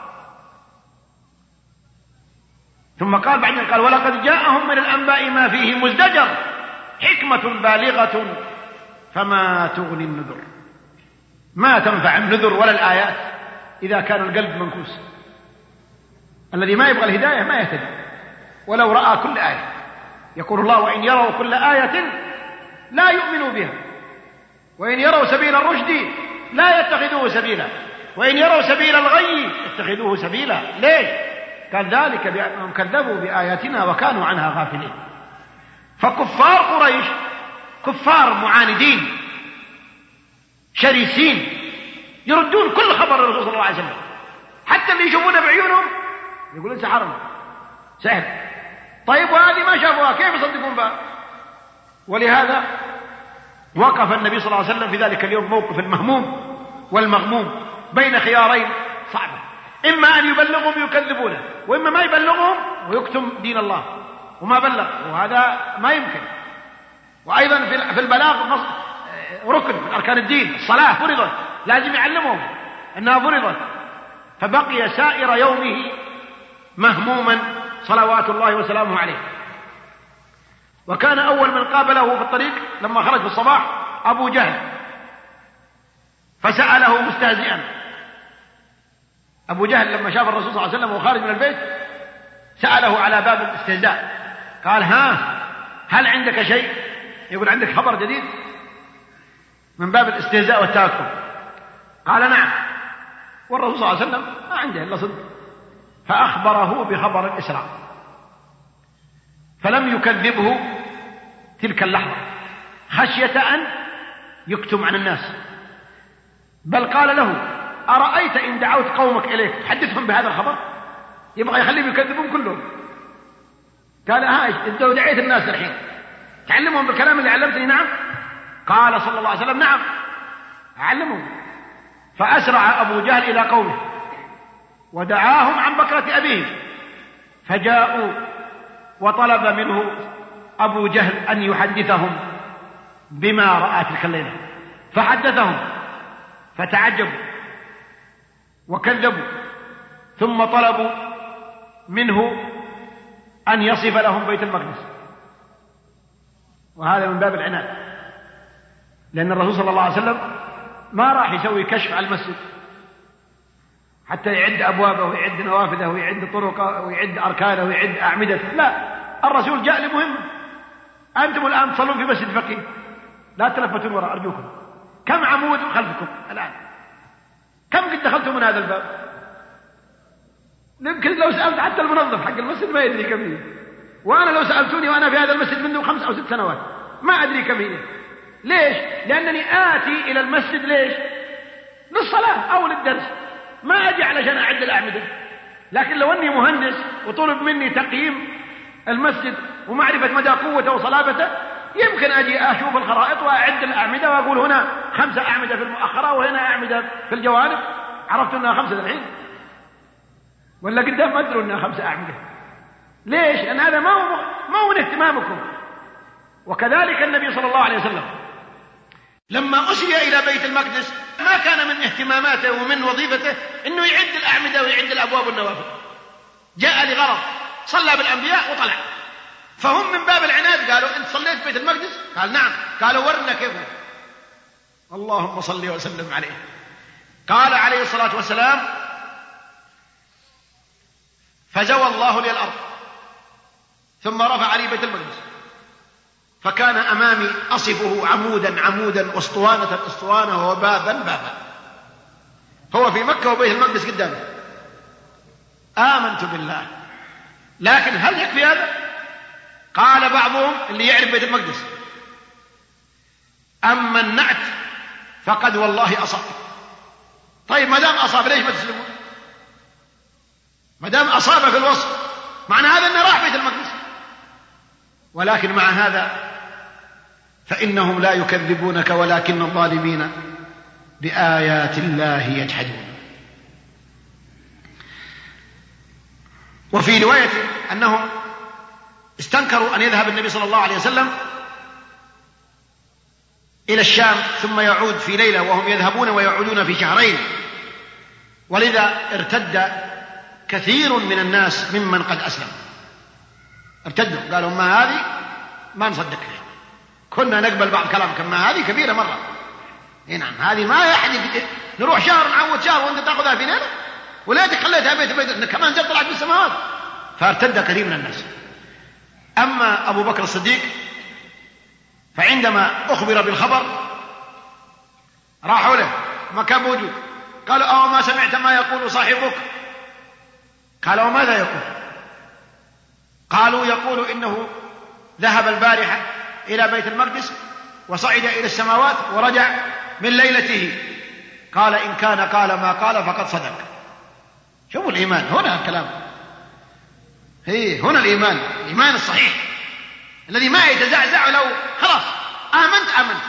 ثم قال بعدين قال ولقد جاءهم من الأنباء ما فيه مزدجر حكمة بالغة فما تغني النذر. ما تنفع النذر ولا الآيات إذا كان القلب منكوس. الذي ما يبغى الهداية ما يهتدي ولو رأى كل آية. يقول الله وإن يروا كل آية لا يؤمنوا بها، وإن يروا سبيل الرشد لا يتخذوه سبيلا، وإن يروا سبيل الغي يتخذوه سبيلا. ليش؟ قال ذلك بأنهم كذبوا بآياتنا وكانوا عنها غافلين. فكفار قريش كفار معاندين شرسين، يردون كل خبر الرسول صلى الله عليه وسلم، حتى اللي يشوفونه بعيونهم يقولون سحرنا سحر. طيب وهذه ما شافوها كيف يصدقون بها؟ ولهذا وقف النبي صلى الله عليه وسلم في ذلك اليوم موقف المهموم والمغموم بين خيارين صعبة، إما أن يبلغهم يكذبونه، وإما ما يبلغهم ويكتم دين الله وما بلغ، وهذا ما يمكن. وأيضا في البلاغ ركن من أركان الدين، الصلاة فرضت لازم يعلمهم أنها فرضت، فبقي سائر يومه مهموما صلوات الله وسلامه عليه. وكان أول من قابله في الطريق لما خرج في الصباح أبو جهل، فسأله مستهزئا. أبو جهل لما شاف الرسول صلى الله عليه وسلم وخارج من البيت سأله على باب الاستهزاء، قال ها هل عندك شيء؟ يقول عندك خبر جديد؟ من باب الاستهزاء والتهكم. قال نعم، والرسول صلى الله عليه وسلم ما عنده إلا صدق، فأخبره بخبر الإسراء، فلم يكذبه تلك اللحظة خشية أن يكتم عن الناس، بل قال له أرأيت إن دعوت قومك إليك تحدثهم بهذا الخبر؟ يبغى يخليهم يكذبون كلهم. قال ها أنت لو دعيت الناس الحين تعلمهم بالكلام اللي علمتني؟ نعم. قال صلى الله عليه وسلم نعم أعلمهم. فأسرع أبو جهل إلى قومه ودعاهم عن بكرة أبيه، فجاءوا وطلب منه أبو جهل أن يحدثهم بما رأى تلك الليلة، فحدثهم فتعجبوا وكذبوا، ثم طلبوا منه أن يصف لهم بيت المقدس، وهذا من باب العناد، لأن الرسول صلى الله عليه وسلم ما راح يسوي كشف على المسجد حتى يعد أبوابه ويعد نوافذه ويعد طرقه ويعد أركانه ويعد أعمدته، لا، الرسول جاء لمهمة. أنتم الآن تصلون في مسجد فقيه، لا تلفتون وراء أرجوكم. كم عمود خلفكم الآن؟ كم قد دخلتم من هذا الباب؟ يمكن لو سألت حتى المنظف حق المسجد ما يدري كم هي، وأنا لو سألتوني وأنا في هذا المسجد منذ خمس أو ست سنوات ما أدري كم هي. ليش؟ لأنني آتي إلى المسجد ليش؟ للصلاة أو للدرس، ما أجي علشان أعد الأعمدة. لكن لو أني مهندس وطلب مني تقييم المسجد ومعرفة مدى قوته وصلابته، يمكن أجي أشوف الخرائط وأعد الأعمدة وأقول هنا خمسة أعمدة في المؤخرة وهنا أعمدة في الجوانب، عرفت أنها خمسة الحين، ولا قدام ما أدروا أنها خمسة أعمدة. ليش؟ لأن هذا ما هو ما هو من اهتمامكم. وكذلك النبي صلى الله عليه وسلم لما أسري إلى بيت المقدس ما كان من اهتماماته ومن وظيفته أنه يعد الأعمدة ويعد الأبواب والنوافذ، جاء لغرض، صلى بالأنبياء وطلع. فهم من باب العناد قالوا أنت صليت في بيت المقدس؟ قال نعم. قالوا ورنا كيف. اللهم صل وسلم عليه. قال عليه الصلاة والسلام فزوى الله لي الأرض ثم رفع لي بيت المقدس، فكان أمامي أصفه عمودا عمودا، أسطوانة أسطوانة، وبابا بابا. هو في مكة وبيت المقدس قدامه. آمنت بالله. لكن هل يكفي هذا؟ قال بعضهم اللي يعرف بيت المقدس أما النعت فقد والله أصاب. طيب ما دام أصاب ليش ما تسلمون؟ ما دام أصاب في الوصف معنى هذا أنه راح بيت المقدس. ولكن مع هذا فإنهم لا يكذبونك ولكن الظالمين بآيات الله يجحدون. وفي رواية أنهم استنكروا أن يذهب النبي صلى الله عليه وسلم إلى الشام ثم يعود في ليلة، وهم يذهبون ويعودون في شهرين، ولذا ارتد كثير من الناس ممن قد أسلم، ارتدوا قالوا ما هذه ما نصدق فيها، كنا نقبل بعض كلامكم، ما هذه كبيرة مرة. نعم هذه ما يحد نروح شهر نعود شهر وانت تاخذها في ليلة، وليتك خليتها بيت بيت كمان جت طلعت بالسماوات. فارتد كثير من الناس. أما أبو بكر الصديق فعندما أخبر بالخبر راحوا له ما كان موجود، قالوا أو ما سمعت ما يقول صاحبك؟ قال وماذا يقول؟ قالوا يقول إنه ذهب البارحة إلى بيت المقدس وصعد إلى السماوات ورجع من ليلته. قال إن كان قال ما قال فقد صدق. شوفوا الإيمان هنا، الكلام هي هنا الإيمان، الإيمان الصحيح الذي ما يتزعزع لو خلاص آمنت آمنت.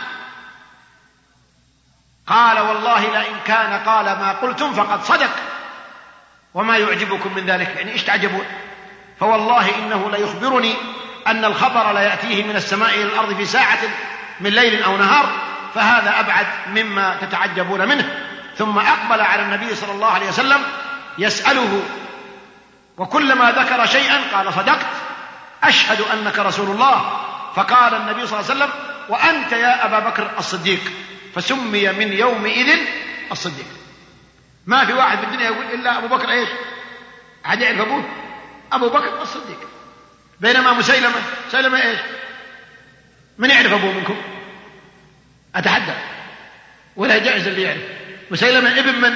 قال والله لئن كان قال ما قلتم فقد صدق وما يعجبكم من ذلك، يعني إيش تعجبون؟ فوالله إنه ليخبرني أن الخبر لا يأتيه من السماء إلى الأرض في ساعة من ليل أو نهار، فهذا أبعد مما تتعجبون منه. ثم أقبل على النبي صلى الله عليه وسلم يسأله، وكلما ذكر شيئا قال صدقت أشهد أنك رسول الله. فقال النبي صلى الله عليه وسلم وأنت يا أبا بكر الصديق، فسمي من يومئذ الصديق. ما في واحد في الدنيا يقول إلا أبو بكر إيش؟ أحد يعرف أبوه؟ أبو بكر الصديق. بينما مسيلمة مسيلمة إيش؟ من يعرف أبوه منكم؟ أتحدى ولا جائز اللي يعرف. مسيلمة ابن من؟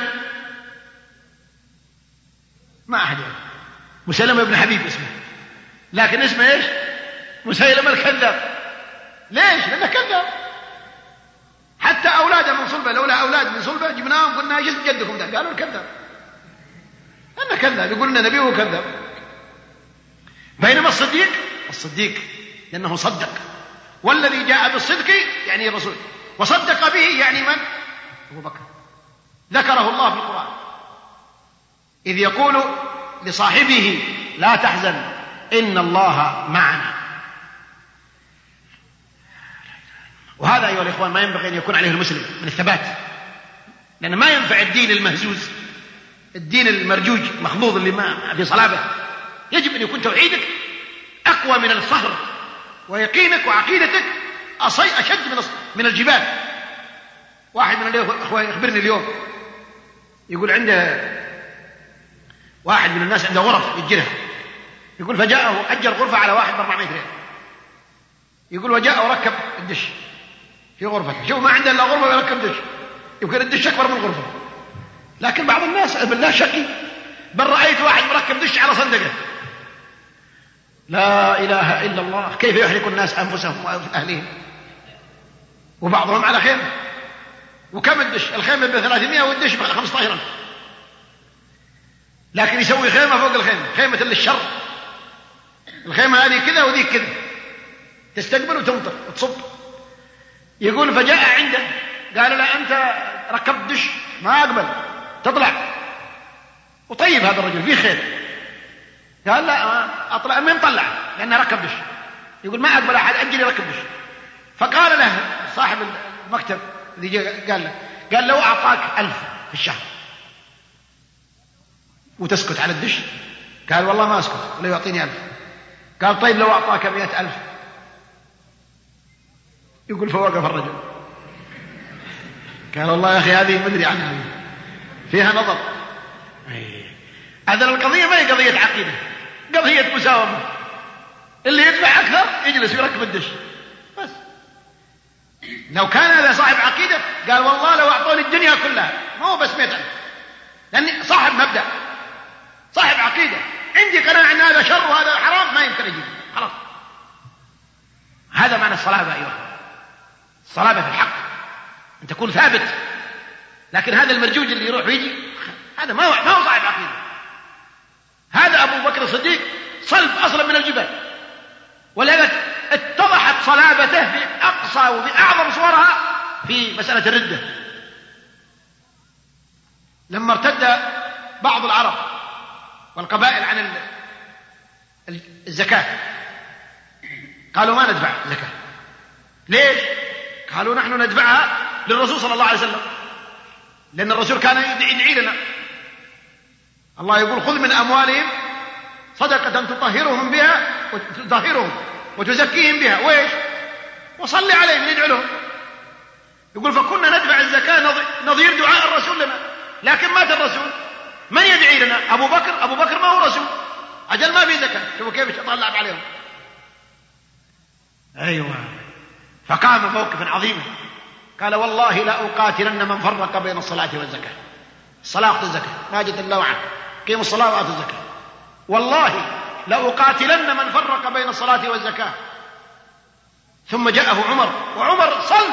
ما أحد يعرف. مسيلمة ابن حبيب اسمه، لكن اسمه إيش؟ مسيلمة الكذاب. ليش؟ لأنه كذاب. حتى أولاده من صلبه، لولا أولاد من صلبه جبناهم قلنا ايش جدكم ده؟ قالوا الكذاب، أنه كذاب، يقول لنا نبي وكذاب. بينما الصديق الصديق لأنه صدق، والذي جاء بالصدق يعني الرسول، وصدق به يعني من؟ أبو بكر. ذكره الله في القرآن إذ يقول لصاحبه لا تحزن إن الله معنا. وهذا أيها الإخوان ما ينبغي أن يكون عليه المسلم من الثبات، لأن ما ينفع الدين المهزوز، الدين المرجوج مخضوض اللي ما في صلابه. يجب أن يكون توحيدك أقوى من الصهر، ويقينك وعقيدتك أشد من الجبال. واحد من الأخوة يخبرني اليوم يقول عنده واحد من الناس عنده غرف يتجرها، يقول فجاءه أجر غرفة على واحد بأربعمائة ريال، يقول وجاء وركب الدش في غرفته. شوف ما عنده إلا غرفة ويركب دش، يمكن الدش أكبر من غرفة. لكن بعض الناس بالله شقي، بل رأيت واحد مركب دش على صندقه. لا إله إلا الله، كيف يحرق الناس أنفسهم وأهليهم، وبعضهم على خيمة. وكم الدش؟ الخيمة بثلاثمائة والدش بخمسة عشر ألف، لكن يسوي خيمة فوق الخيمة، خيمة للشر. الخيمة هذه كذا وذيك كذا، تستقبل وتمطر وتصب. يقول فجاء عنده قال لا أنت ركبت دش ما أقبل تطلع. وطيب هذا الرجل فيه خير، قال لا أطلع من طلع لأنه ركب دش. يقول ما أقبل أحد أجل يركب دش. فقال له صاحب المكتب الذي قال له قال لو أعطاك ألف في الشهر وتسكت على الدش؟ قال والله ما أسكت ولا يعطيني ألف. قال طيب لو أعطاك مئة ألف؟ يقول فوقف الرجل قال والله يا أخي هذه مدري عنها فيها نظر. هذا القضية ما هي قضية عقيدة، قضية مساومة. اللي يدفع أكثر يجلس ويركب الدش بس. لو كان هذا صاحب عقيدة قال والله لو أعطوني الدنيا كلها، ما هو بس مئة ألف، لأني صاحب مبدأ صاحب عقيدة، عندي قناعة أن هذا شر وهذا حرام ما يمكن أجيب خلاص. هذا معنى الصلابة أيها الصلابة في الحق، أن تكون ثابت لكن هذا المرجوج اللي يروح ويجي هذا ما هو ما هو صاحب عقيدة. هذا أبو بكر الصديق صلب أصلا من الجبال، ولذلك اتضحت صلابته بأقصى وبأعظم صورها في مسألة الردة. لما ارتد بعض العرب والقبائل عن الزكاة قالوا ما ندفع الزكاة. ليش؟ قالوا نحن ندفعها للرسول صلى الله عليه وسلم، لأن الرسول كان يدعي لنا. الله يقول خذ من أموالهم صدقة تطهرهم بها وتطهرهم وتزكيهم بها وإيش؟ وصلي عليهم ندعو لهم. يقول فكنا ندفع الزكاة نظير دعاء الرسول لنا، لكن مات الرسول من يدعي لنا؟ أبو بكر. أبو بكر ما هو رسول، أجل ما في زكاة. شوفوا كيف يتطلع عليهم. أيوة. فقام موقفا عظيما قال والله لا أقاتلن من فرق بين الصلاة والزكاة. الصلاة وقت الزكاة ما جت الله عنه، قيموا الصلاة وآتوا الزكاة. والله لأقاتلن من فرق بين الصلاة والزكاة. ثم جاءه عمر، وعمر صلب،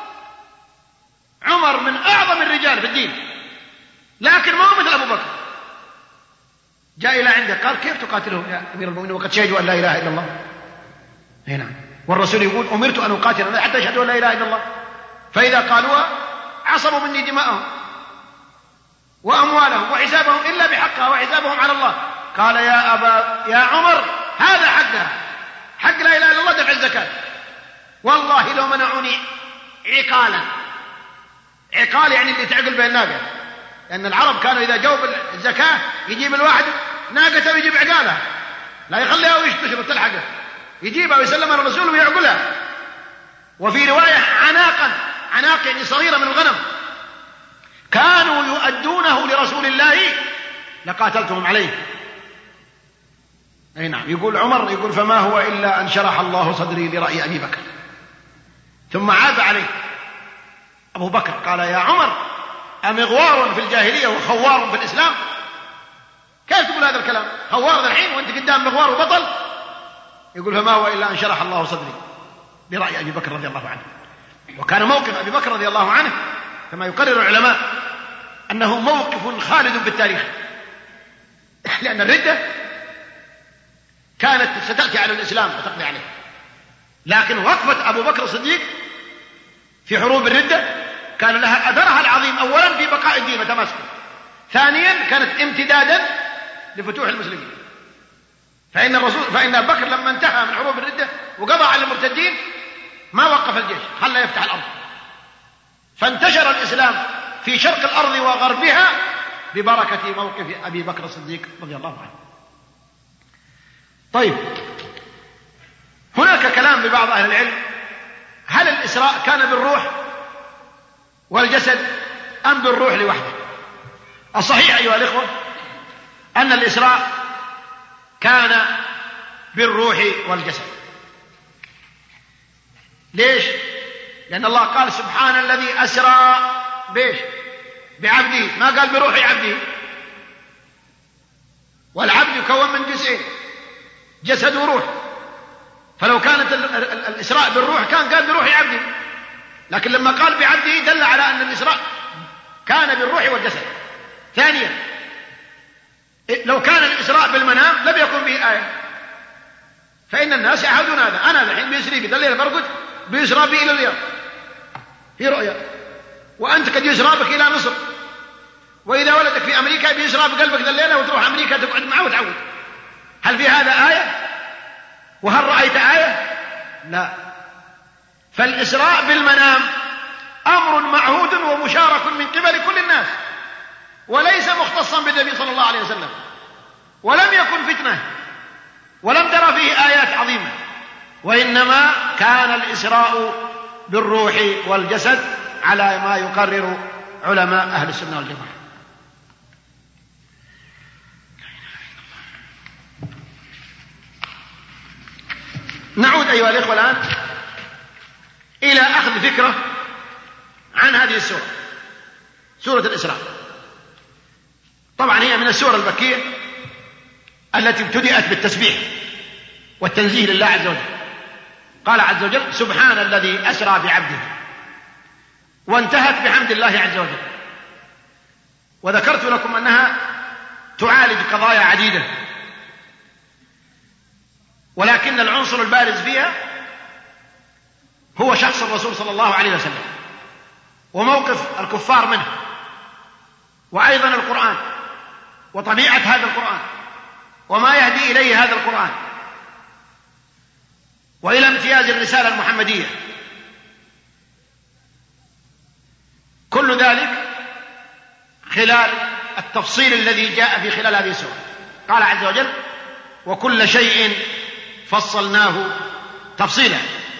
عمر من أعظم الرجال في الدين، لكن ما هو مثل أبو بكر. جاء إلى عنده قال كيف تقاتلهم يا أمير المؤمنين وقد شهدوا أن لا إله إلا الله؟ هنا والرسول يقول أمرت أن أقاتل حتى يشهدوا أن لا إله إلا الله، فإذا قالوها عصموا مني دماءهم وأموالهم وحسابهم إلا بحقها وحسابهم على الله. قال يا أبا يا عمر هذا حقها، حق لا إله إلا الله دفع الزكاة. والله لو منعوني عقالا، عقال يعني اللي تعقل بين الناقة، لأن العرب كانوا إذا جاوب الزكاة يجيب الواحد ناقته ويجيب عقالها، لا يخليها ويشتشر وتلحقه، يجيبها ويسلمها للرسول ويعقلها. وفي رواية عناقا، عناق يعني صغيرة من الغنم، كانوا يؤدونه لرسول الله لقاتلتهم عليه. أي نعم. يقول عمر يقول فما هو إلا أن شرح الله صدري لرأي أبي بكر. ثم عاب عليه أبو بكر قال يا عمر أمغوار في الجاهلية وخوار في الإسلام؟ كيف تقول هذا الكلام؟ خوار الحين وأنت قدام مغوار وبطل؟ يقول فما هو إلا أن شرح الله صدري برأي أبي بكر رضي الله عنه. وكان موقف أبي بكر رضي الله عنه كما يقرر العلماء أنه موقف خالد في التاريخ، لأن الردة كانت ستأتي على الإسلام وتقضي عليه، لكن وقفة أبو بكر الصديق في حروب الردة كان لها أثرها العظيم، أولا في بقاء الدين وتماسكه، ثانيا كانت امتدادا لفتوح المسلمين. فإن الرسول فإن أبو بكر لما انتهى من حروب الردة وقضى على المرتدين ما وقف الجيش، خلى يفتح الأرض، فانتشر الإسلام في شرق الأرض وغربها ببركة موقف أبي بكر الصديق رضي الله عنه. طيب، هناك كلام ببعض أهل العلم هل الإسراء كان بالروح والجسد أم بالروح لوحده؟ الصحيح أيها الإخوة أن الإسراء كان بالروح والجسد. ليش؟ لأن الله قال سبحان الذي أسرى بيش بعبده، ما قال بروح عبده. والعبد يكون من جزئين، جسد وروح، فلو كانت الإسراء بالروح كان قال بروح عبده، لكن لما قال بعبده دل على أن الإسراء كان بالروح والجسد. ثانيا لو كان الإسراء بالمنام لم يكن به آية، فإن الناس يعهدون هذا، أنا الحين بيسري بي الليلة برقد بيسرى بي إلى الرياض في رؤيا، وأنت قد يسرى بك إلى مصر، وإذا ولدك في أمريكا بيسرى بقلبك ذا الليلة وتروح أمريكا تقعد معه وتعود. هل في هذا آية؟ وهل رأيت آية؟ لا. فالإسراء بالمنام أمر معهود ومشارك من قبل كل الناس، وليس مختصا بالنبي صلى الله عليه وسلم، ولم يكن فتنة، ولم ترى فيه آيات عظيمة، وإنما كان الإسراء بالروح والجسد على ما يقرر علماء أهل السنة والجماعة. نعود أيها الإخوة الآن إلى أخذ فكرة عن هذه السورة، سورة الإسراء. طبعا هي من السور البكية التي ابتدأت بالتسبيح والتنزيه لله عز وجل. قال عز وجل سبحان الذي أسرى بعبده، وانتهت بحمد الله عز وجل. وذكرت لكم أنها تعالج قضايا عديدة، ولكن العنصر البارز فيها هو شخص الرسول صلى الله عليه وسلم وموقف الكفار منه، وأيضا القرآن وطبيعة هذا القرآن وما يهدي إليه هذا القرآن، وإلى امتياز الرسالة المحمدية. كل ذلك خلال التفصيل الذي جاء في خلال هذه السورة. قال عز وجل: وكل شيء فصلناه تفصيلا.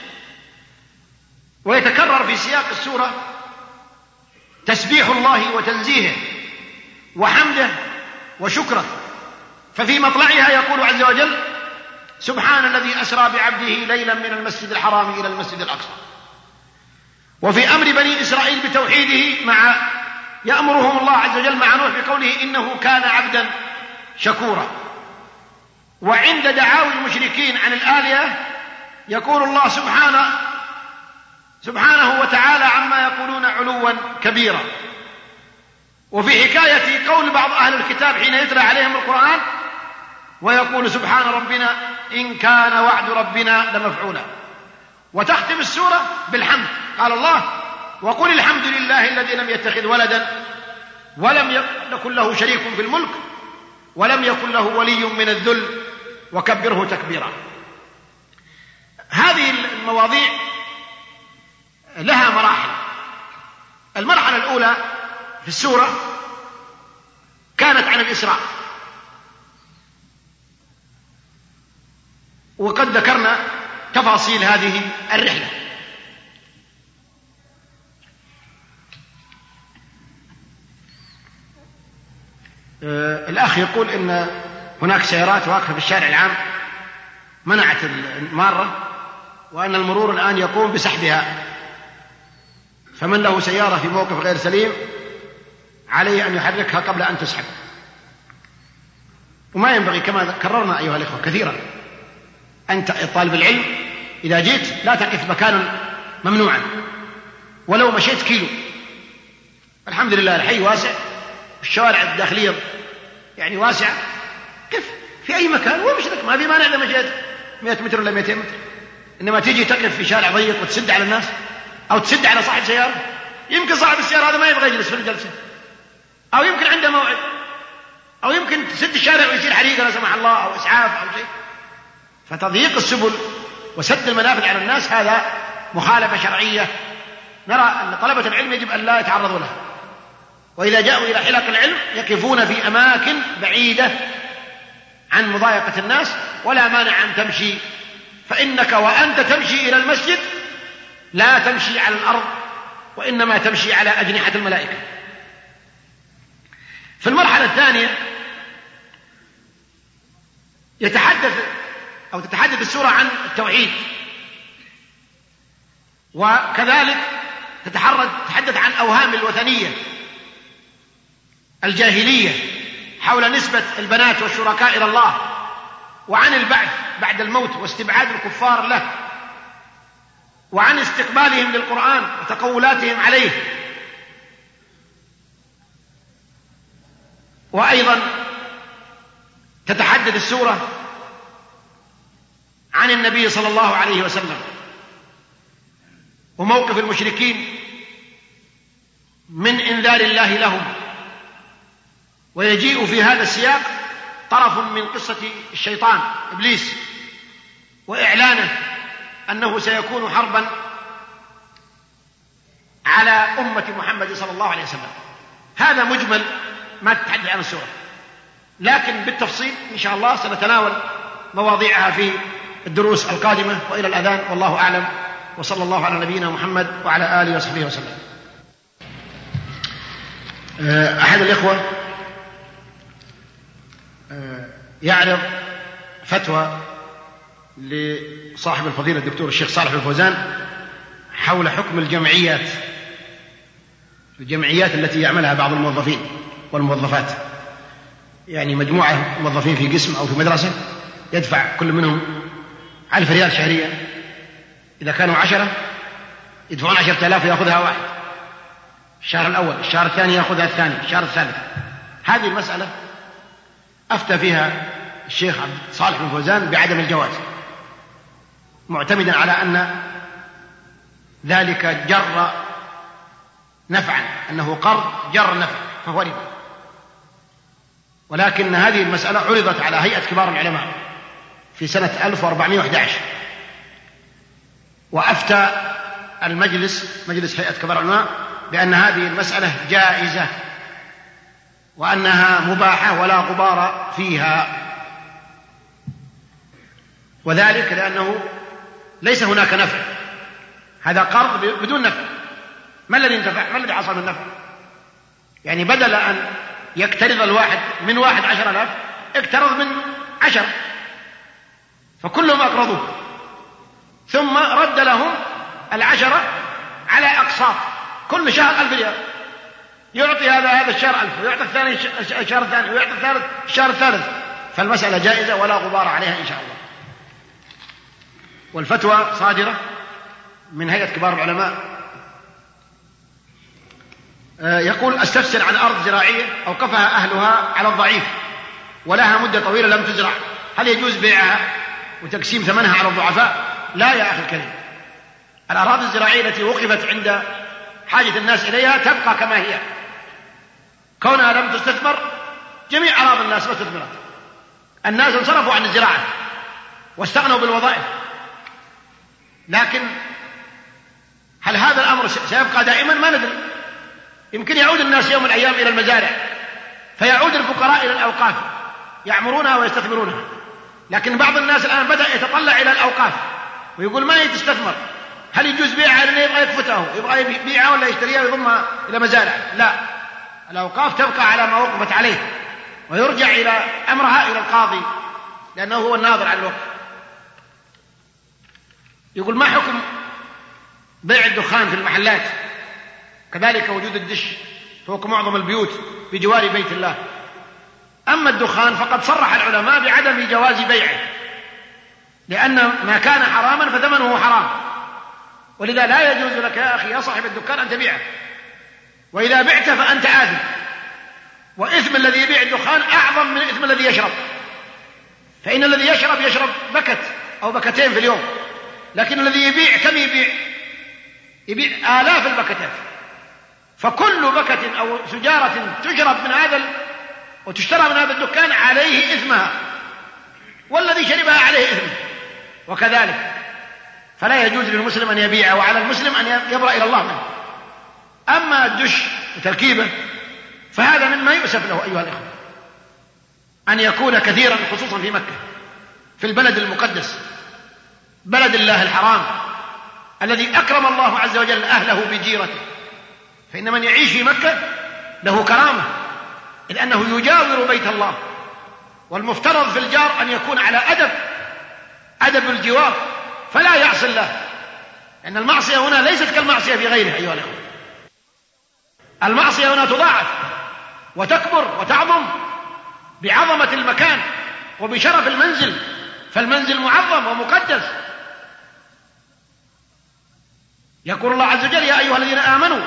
ويتكرر في سياق السورة تسبيح الله وتنزيهه وحمده وشكره. ففي مطلعها يقول عز وجل: سبحان الذي أسرى بعبده ليلا من المسجد الحرام إلى المسجد الأقصى. وفي أمر بني إسرائيل بتوحيده مع يأمرهم الله عز وجل مع نوح بقوله: إنه كان عبدا شكورا. وعند دعاوى المشركين عن الآلهة يقول الله سبحانه سبحانه وتعالى عما يقولون علوا كبيرا. وفي حكاية قول بعض أهل الكتاب حين يتلى عليهم القرآن ويقول: سبحان ربنا إن كان وعد ربنا لمفعولا. وتختم السورة بالحمد. قال الله: وقل الحمد لله الذي لم يتخذ ولدا ولم يكن له شريك في الملك ولم يكن له ولي من الذل وكبره تكبيرا. هذه المواضيع لها مراحل. المرحلة الأولى في السورة كانت عن الإسراء، وقد ذكرنا تفاصيل هذه الرحلة. آه الأخ يقول إن هناك سيارات واقفة في الشارع العام منعت المارة، وأن المرور الآن يقوم بسحبها، فمن له سيارة في موقف غير سليم عليه أن يحركها قبل أن تسحب. وما ينبغي، كما كررنا أيها الإخوة كثيرا، أنت طالب العلم إذا جيت لا تقف مكانا ممنوعا ولو مشيت كيلو. الحمد لله الحي واسع، الشوارع الداخلية يعني واسعة، قف في أي مكان وامشي، ما في مانع لما مشيت مئة متر ولا مئتين متر. إنما تيجي تقف في شارع ضيق وتسد على الناس أو تسد على صاحب سيارة، يمكن صاحب السيارة هذا ما يبغى يجلس في الجلسة، أو يمكن عنده موعد، أو يمكن تسد الشارع ويصير حريقة لا سمح الله أو إسعاف أو شيء. فتضييق السبل وسد المنافذ على الناس هذا مخالفة شرعية نرى أن طلبة العلم يجب أن لا يتعرضوا لها. وإذا جاءوا إلى حلق العلم يقفون في أماكن بعيدة عن مضايقة الناس، ولا مانع أن تمشي، فإنك وأنت تمشي إلى المسجد لا تمشي على الأرض، وإنما تمشي على أجنحة الملائكة. في المرحلة الثانية يتحدث أو تتحدث السورة عن التوحيد، وكذلك تتحدث عن أوهام الوثنية الجاهلية حول نسبة البنات والشركاء إلى الله، وعن البعث بعد الموت واستبعاد الكفار له، وعن استقبالهم للقرآن وتقولاتهم عليه. وأيضا تتحدث السورة عن النبي صلى الله عليه وسلم وموقف المشركين من إنذار الله لهم. ويجيء في هذا السياق طرف من قصة الشيطان إبليس وإعلانه أنه سيكون حربا على أمة محمد صلى الله عليه وسلم. هذا مجمل ما تتحدث عن السورة، لكن بالتفصيل إن شاء الله سنتناول مواضيعها في الدروس القادمة. وإلى الأذان والله أعلم، وصلى الله على نبينا محمد وعلى آله وصحبه وسلم. أحد الإخوة يعرض فتوى لصاحب الفضيلة الدكتور الشيخ صالح الفوزان حول حكم الجمعيات الجمعيات التي يعملها بعض الموظفين والموظفات، يعني مجموعة موظفين في قسم أو في مدرسة يدفع كل منهم ألف ريال شهريا، إذا كانوا عشرة يدفعون عشرة آلاف ويأخذها واحد الشهر الأول، الشهر الثاني يأخذها الثاني، الشهر الثالث. هذه المسألة أفتى فيها الشيخ عبد صالح بن فوزان بعدم الجواز، معتمدا على أن ذلك جر نفعا، أنه قرض جر نفع فهو ربا. ولكن هذه المسألة عرضت على هيئة كبار العلماء في سنة ألف وأربعمائة وأحد عشر، وأفتى المجلس مجلس هيئة كبار العلماء بأن هذه المسألة جائزة وأنها مباحة ولا غبار فيها، وذلك لأنه ليس هناك نفع، هذا قرض بدون نفع. ما الذي انتفع؟ ما الذي حصل من نفع؟ يعني بدل أن يقترض الواحد من واحد عشر ألاف اقترض من عشر، فكلهم أقرضوه، ثم رد لهم العشرة على أقساط، كل شهر ألف ريال، يعطي هذا هذا الشهر ألف، ويعطي الثاني الشهر الثاني، ويعطي الثالث الشهر الثالث. فالمسألة جائزة ولا غبار عليها إن شاء الله. والفتوى صادرة من هيئة كبار العلماء. يقول: استفسر عن أرض زراعية أوقفها أهلها على الضعيف ولها مدة طويلة لم تزرع، هل يجوز بيعها وتقسيم ثمنها على الضعفاء؟ لا يا أخي الكريم، الأراضي الزراعية التي وقفت عند حاجة الناس إليها تبقى كما هي، كونها لم تستثمر. جميع أراضي الناس ما استثمرت، الناس انصرفوا عن الزراعة واستغنوا بالوظائف. لكن هل هذا الأمر سيبقى دائما؟ ما ندري، يمكن يعود الناس يوم من الأيام إلى المزارع، فيعود الفقراء إلى الأوقاف يعمرونها ويستثمرونها. لكن بعض الناس الآن بدأ يتطلع إلى الأوقاف ويقول ما هي تستثمر، هل يجوز بيعها؟ لأنه يبغى يكفتها، يبغى يبيعها ولا يشتريها ويضمها إلى مزارع. لا، الأوقاف تبقى على ما وقفت عليه، ويرجع إلى أمرها إلى القاضي لأنه هو الناظر على الوقف. يقول: ما حكم بيع الدخان في المحلات، كذلك وجود الدش فوق معظم البيوت بجوار بيت الله؟ أما الدخان فقد صرح العلماء بعدم جواز بيعه، لأن ما كان حراما فثمنه حرام، ولذا لا يجوز لك يا أخي يا صاحب الدكان أن تبيعه، وإذا بعت فأنت آثم، وإثم الذي يبيع الدخان أعظم من إثم الذي يشرب، فإن الذي يشرب يشرب بكت أو بكتين في اليوم، لكن الذي يبيع كم يبيع؟ يبيع آلاف البكتات. فكل بكة أو سجارة تشرب من هذا وتشترى من هذا الدكان عليه إثمها، والذي شربها عليه إثمه، وكذلك فلا يجوز للمسلم أن يبيع، وعلى المسلم أن يبرأ إلى الله منه. أما الدش وتركيبه فهذا مما يؤسف له أيها الإخوة، أن يكون كثيرا خصوصا في مكة، في البلد المقدس، بلد الله الحرام الذي أكرم الله عز وجل أهله بجيرته. فإن من يعيش في مكة له كرامة، إذ أنه يجاور بيت الله، والمفترض في الجار أن يكون على أدب أدب الجوار، فلا يعصي الله، لأن المعصية هنا ليست كالمعصية في غيرها أيها الأخوة. المعصية هنا تضاعف وتكبر وتعظم بعظمة المكان وبشرف المنزل، فالمنزل معظم ومقدس. يقول الله عز وجل: يا أيها الذين آمنوا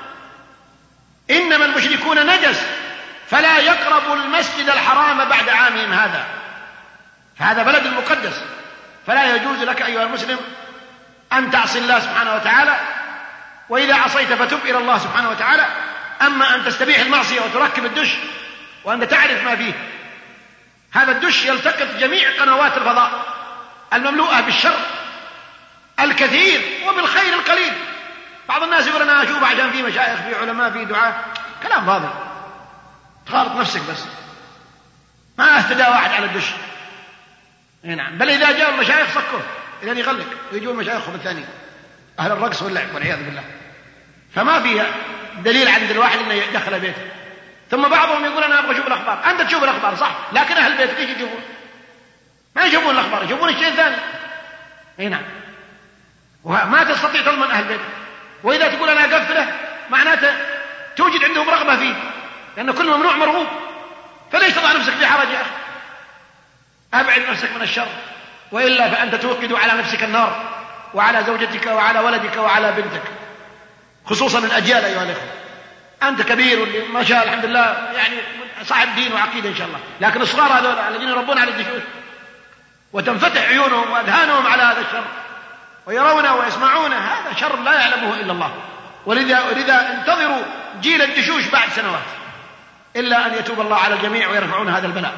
إنما المشركون نجس فلا يقربوا المسجد الحرام بعد عامهم هذا. فهذا بلد المقدس، فلا يجوز لك أيها المسلم أن تعصي الله سبحانه وتعالى، وإذا عصيت فتب إلى الله سبحانه وتعالى. أما أن تستبيح المعصية وتركب الدش وأنت تعرف ما فيه، هذا الدش يلتقط جميع قنوات الفضاء المملوءة بالشر الكثير وبالخير القليل. بعض الناس يقول أنا أشوف عشان في مشايخ في علماء في دعاء، كلام فاضي، تخالط نفسك بس، ما اهتدى واحد على الدش. نعم، بل إذا جاء المشايخ سكر إذن يغلق، ويجوا المشايخ الثاني أهل الرقص واللعب والعياذ بالله. فما فيها دليل عند الواحد أنه يدخل بيته. ثم بعضهم يقول أنا أبغى أشوف الأخبار. أنت تشوف الأخبار صح، لكن أهل بيتك إيش يشوفون؟ ما يشوفون الأخبار، يشوفون الشيء الثاني. أي نعم، وما تستطيع تضمن أهل بيتك. وإذا تقول أنا أقفله معناته توجد عندهم رغبة فيه، لأن كل ممنوع مرغوب، فليش تضع نفسك في حرج يا أخي؟ أبعد نفسك من الشر، وإلا فأنت توقد على نفسك النار، وعلى زوجتك وعلى ولدك وعلى بنتك، خصوصا الأجيال أيها الأخوة. أنت كبير واللي ما شاء الحمد لله يعني صاحب دين وعقيدة إن شاء الله، لكن الصغار هذول الذين يربون على الدشوش وتنفتح عيونهم وأذهانهم على هذا الشر ويرونه ويسمعونه، هذا شر لا يعلمه إلا الله. ولذا, ولذا انتظروا جيل الدشوش بعد سنوات إلا أن يتوب الله على الجميع ويرفعون هذا البلاء.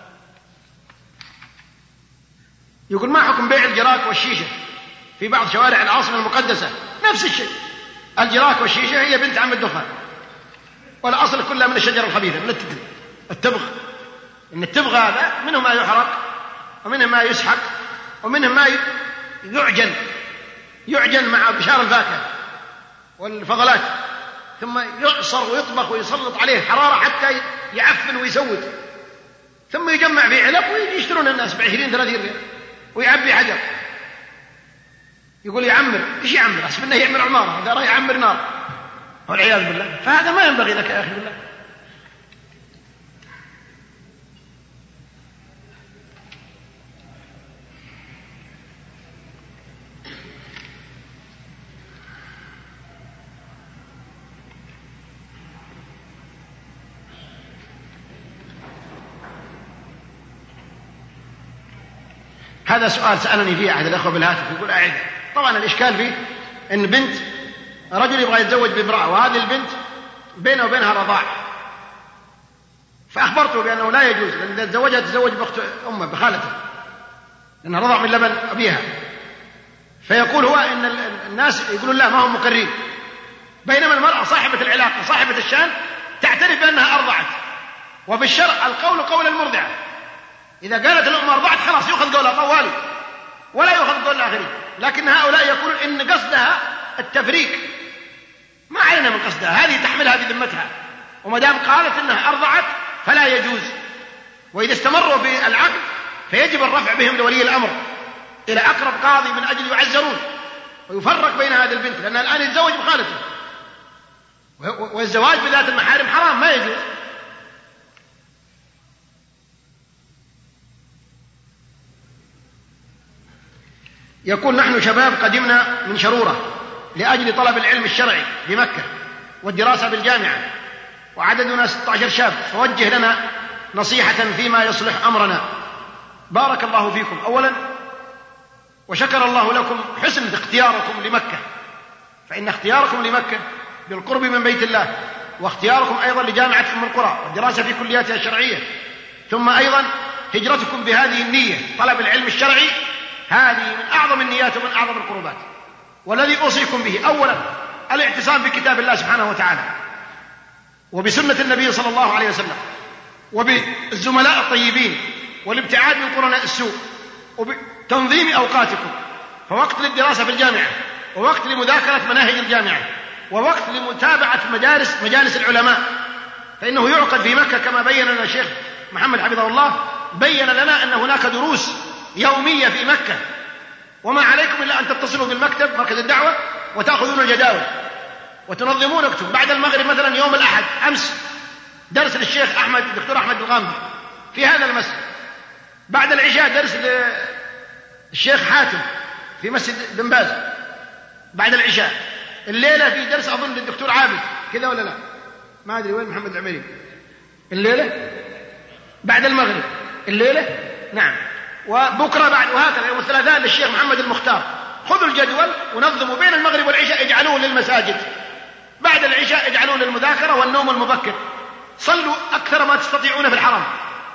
يقول ما حكم بيع الجراك والشيشة في بعض شوارع العاصمة المقدسة؟ نفس الشيء، الجراك والشيشة هي بنت عم الدخان، والأصل كلها من الشجرة الخبيثة، من التبغ. إن التبغ هذا منه ما يحرق ومنه ما يسحق ومنه ما يعجن يعجن مع بشار الفاكهة والفضلات، ثم يعصر ويطبخ ويسلط عليه حرارة حتى يعفن ويسود، ثم يجمع في علب ويجي يشترون الناس بعشرين ثلاثين ريال ويعبي حجر. يقول يعمر، ايش يعمر؟ حسب انه يعمر عمارة، إذا رأى يعمر نار والعياذ بالله. فهذا ما ينبغي لك يا أخي بالله. هذا سؤال سألني فيه أحد الأخوة بالهاتف، يقول أعد. طبعا الإشكال فيه أن بنت رجل يبغى يتزوج بامرأة، وهذه البنت بينه وبينها رضاع، فأخبرته بأنه لا يجوز، لأن إذا تزوجها تتزوج بأخت أمه بخالته لأنها رضع من لبن أبيها. فيقول هو إن الناس يقولون لا، ما هم مقرين، بينما المرأة صاحبة العلاقة صاحبة الشأن تعترف بأنها أرضعت، وفي الشرع القول قول المرضعة، إذا قالت الأم أرضعت خلاص يأخذ قولها طوالي ولا يأخذ قول الآخرين. لكن هؤلاء يقولون إن قصدها التفريق، ما علينا من قصدها، هذه تحملها بذمتها، وما دام قالت إنها أرضعت فلا يجوز. وإذا استمروا في العقد فيجب الرفع بهم لولي الأمر إلى أقرب قاضي من أجل يعزرون ويفرق بين هذه البنت، لأنها الآن يتزوج بخالته، والزواج بذات المحارم حرام ما يجوز. يقول نحن شباب قدمنا من شرورة لأجل طلب العلم الشرعي في مكة والدراسة بالجامعة، وعددنا ستة عشر شاب، فوجه لنا نصيحة فيما يصلح أمرنا. بارك الله فيكم أولا، وشكر الله لكم حسن اختياركم لمكة، فإن اختياركم لمكة بالقرب من بيت الله، واختياركم أيضا لجامعة أم القرى والدراسة في كلياتها الشرعية، ثم أيضا هجرتكم بهذه النية طلب العلم الشرعي، هذه من أعظم النيات ومن أعظم القربات. والذي أوصيكم به أولا الاعتصام بكتاب الله سبحانه وتعالى وبسنة النبي صلى الله عليه وسلم وبالزملاء الطيبين، والابتعاد من قرناء السوء، وبتنظيم أوقاتكم، فوقت للدراسة في الجامعة، ووقت لمذاكرة مناهج الجامعة، ووقت لمتابعة مجالس مجالس العلماء، فإنه يعقد في مكة كما بين لنا الشيخ محمد حفظه الله، بين لنا أن هناك دروس يومية في مكة، وما عليكم إلا أن تتصلوا بالمكتب مركز الدعوة وتأخذون الجداول وتنظمون. اكتب بعد المغرب مثلا يوم الأحد أمس درس للشيخ أحمد الدكتور أحمد الغامدي في هذا المسجد، بعد العشاء درس للشيخ حاتم في مسجد بن باز بعد العشاء، الليلة في درس أظن للدكتور عابد كذا ولا لا، ما أدري وين محمد العميري، الليلة بعد المغرب الليلة نعم، وبكرة بعد، وهكذا يوم الثلاثاء للشيخ محمد المختار. خذوا الجدول ونظموا بين المغرب والعشاء، اجعلوه للمساجد، بعد العشاء اجعلوه للمذاكرة والنوم المبكر. صلوا أكثر ما تستطيعون في الحرم،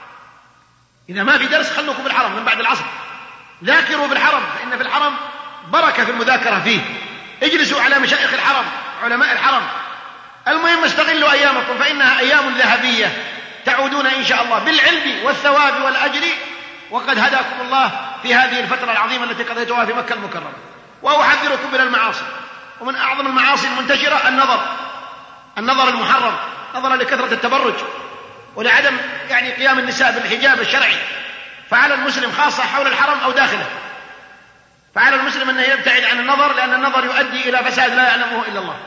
إذا ما في درس خلوكم في الحرم من بعد العصر، ذاكروا في الحرم، فإن في الحرم بركة في المذاكرة فيه، اجلسوا على مشايخ الحرم علماء الحرم. المهم استغلوا أيامكم فإنها أيام ذهبية تعودون إن شاء الله بالعلم والثواب والأجر، وقد هداكم الله في هذه الفترة العظيمة التي قضيتوها في مكة المكرمة. وأحذركم من المعاصي، ومن أعظم المعاصي المنتشرة النظر النظر المحرم، نظرا لكثرة التبرج ولعدم يعني قيام النساء بالحجاب الشرعي. فعلى المسلم خاصة حول الحرم أو داخله، فعلى المسلم أنه يبتعد عن النظر، لأن النظر يؤدي إلى فساد لا يعلمه إلا الله.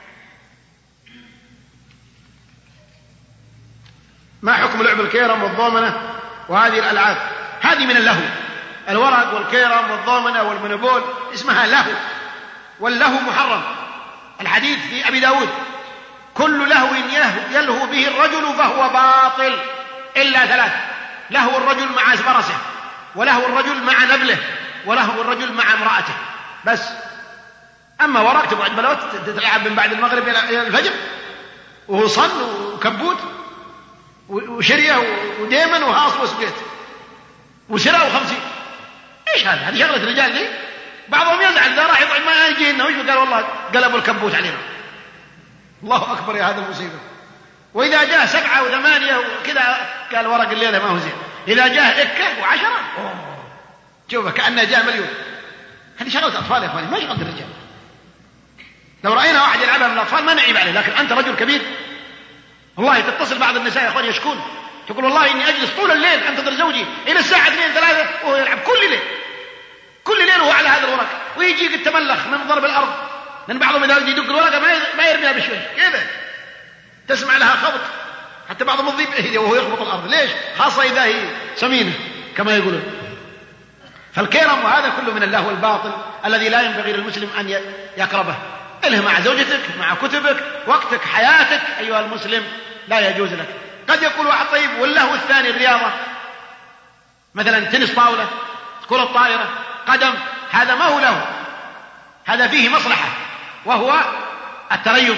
ما حكم لعب الكيرم والضومنة وهذه الألعاب؟ هذه من اللهو، الورق والكيرم والضومنة والمنبول اسمها لهو، واللهو محرم. الحديث في أبي داود كل لهو يلهو به الرجل فهو باطل إلا ثلاث: لهو الرجل مع فرسه، ولهو الرجل مع نبله، ولهو الرجل مع امرأته. بس أما وراك تقعد بلوت تلعب من بعد المغرب إلى الفجر، وصن وكبوت وشرية وديمن وهاص وسبيت وسرة وخمسين. إيش هذا؟ هذه شغلة الرجال دي. بعضهم يزعل إذا راح يطعم ما يجي هنا ويش قال والله قلبوا الكبوت علينا. الله أكبر يا هذا المصيبة. وإذا جاء سبعة وثمانية وكذا قال ورق الليلة ما هو زين. إذا جاء إكة وعشرة شوفه كأنه جاء مليون. هذه شغلة أطفال يا أخواني، ما شغلة الرجال. لو رأينا واحد يلعبها من الأطفال ما نعيب عليه، لكن أنت رجل كبير. والله تتصل بعض النساء يا أخواني يشكون، تقول والله إني أجلس طول الليل أنتظر زوجي إلى الساعة اثنين ثلاثة وهو يلعب كل ليل كل ليل وهو على هذا الورق، ويجي يتملخ من ضرب الأرض. لأن بعضهم إذا يدق الورقة ما يرميها بشوي كذا تسمع لها خبط، حتى بعضهم يضيب وهو يخبط الأرض. ليش؟ خاصة إذا هي سمينة كما يقولون. فالكرم وهذا كله من الله الباطل الذي لا ينبغي للمسلم أن يقربه. إله مع زوجتك، مع كتبك، وقتك، حياتك أيها المسلم لا يجوز لك. قد يقول واحد طيب واللهو الثاني الرياضة، مثلا تنس طاولة، كرة طائرة، قدم، هذا ما هو له، هذا فيه مصلحة وهو التريض.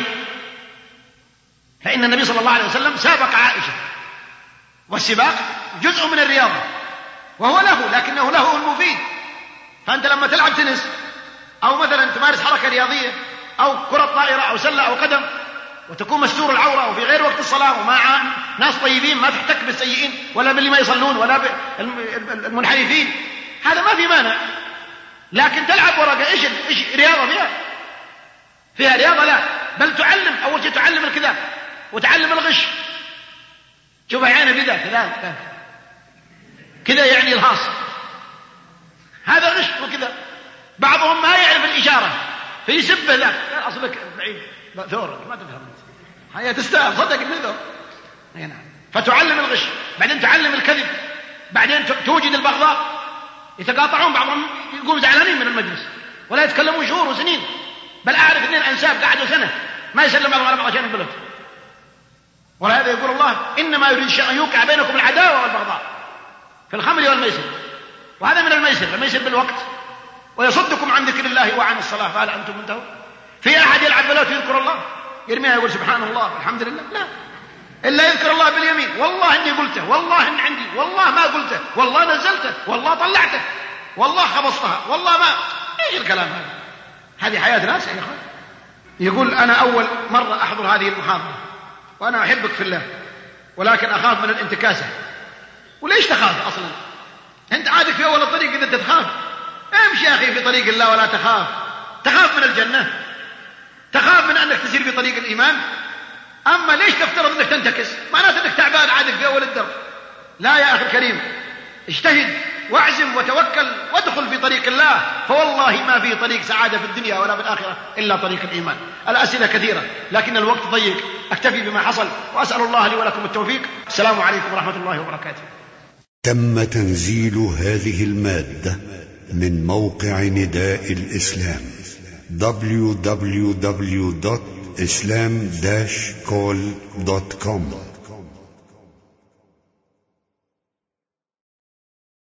فإن النبي صلى الله عليه وسلم سابق عائشة، والسباق جزء من الرياضة وهو له، لكنه له المفيد. فأنت لما تلعب تنس أو مثلا تمارس حركة رياضية أو كرة طائرة أو سلة أو قدم وتكون مستور العورة وفي غير وقت الصلاة ومع ناس طيبين ما تحتك بالسيئين ولا باللي ما يصلون ولا بالمنحرفين، هذا ما في مانع. لكن تلعب ورقة إيش إيش رياضة فيها؟ فيها رياضة؟ لا، بل تعلم. أول شيء تعلم الكذاب وتعلم الغش. شوف عينه كذا كذا كذا يعني الهاص، هذا غش وكذا. بعضهم ما يعرف الإشارة فيسبه ذاك أصلك بعيد ثور ما تفهم هي تستاهل صدق ابن ثور. نعم. فتعلم الغش، بعدين تعلم الكذب، بعدين توجد البغضاء، يتقاطعون بعضهم يقوم زعلانين من المجلس ولا يتكلمون شهور وسنين. بل أعرف اثنين أنساب قعدوا سنة ما يسلم بعضهم على بعض عشان البلد. ولهذا يقول الله إنما يريد الشيطان أن يوقع بينكم العداوة والبغضاء في الخمر والميسر، وهذا من الميسر، الميسر بالوقت، ويصدكم عن ذكر الله وعن الصلاة فهل أنتم منتهون؟ في أحد يلعب بلوت يذكر الله يرميها يقول سبحان الله الحمد لله؟ لا، إلا يذكر الله باليمين، والله إني قلته، والله إن عندي، والله ما قلته، والله نزلته، والله طلعته، والله خبصتها، والله ما. إيش الكلام هذا؟ هذه حياة ناس يا أخوان. يقول أنا أول مرة أحضر هذه المحاضرة وأنا أحبك في الله، ولكن أخاف من الانتكاسة. وليش تخاف أصلا؟ أنت عادك في أول الطريق إذا تخاف. امشي يا أخي في طريق الله ولا تخاف. تخاف من الجنة، تخاف من أنك تسير في طريق الإيمان. أما ليش تفترض أنك تنتكس؟ معناته أنك تعبان عادك في أول الدرب. لا يا أخي الكريم، اجتهد واعزم وتوكل وادخل في طريق الله، فوالله ما في طريق سعادة في الدنيا ولا في الآخرة إلا طريق الإيمان. الأسئلة كثيرة لكن الوقت ضيق، أكتفي بما حصل وأسأل الله لي ولكم التوفيق. السلام عليكم ورحمة الله وبركاته. تم تنزيل هذه المادة من موقع نداء الإسلام دبليو دبليو دبليو دوت إسلام داش كول دوت كوم.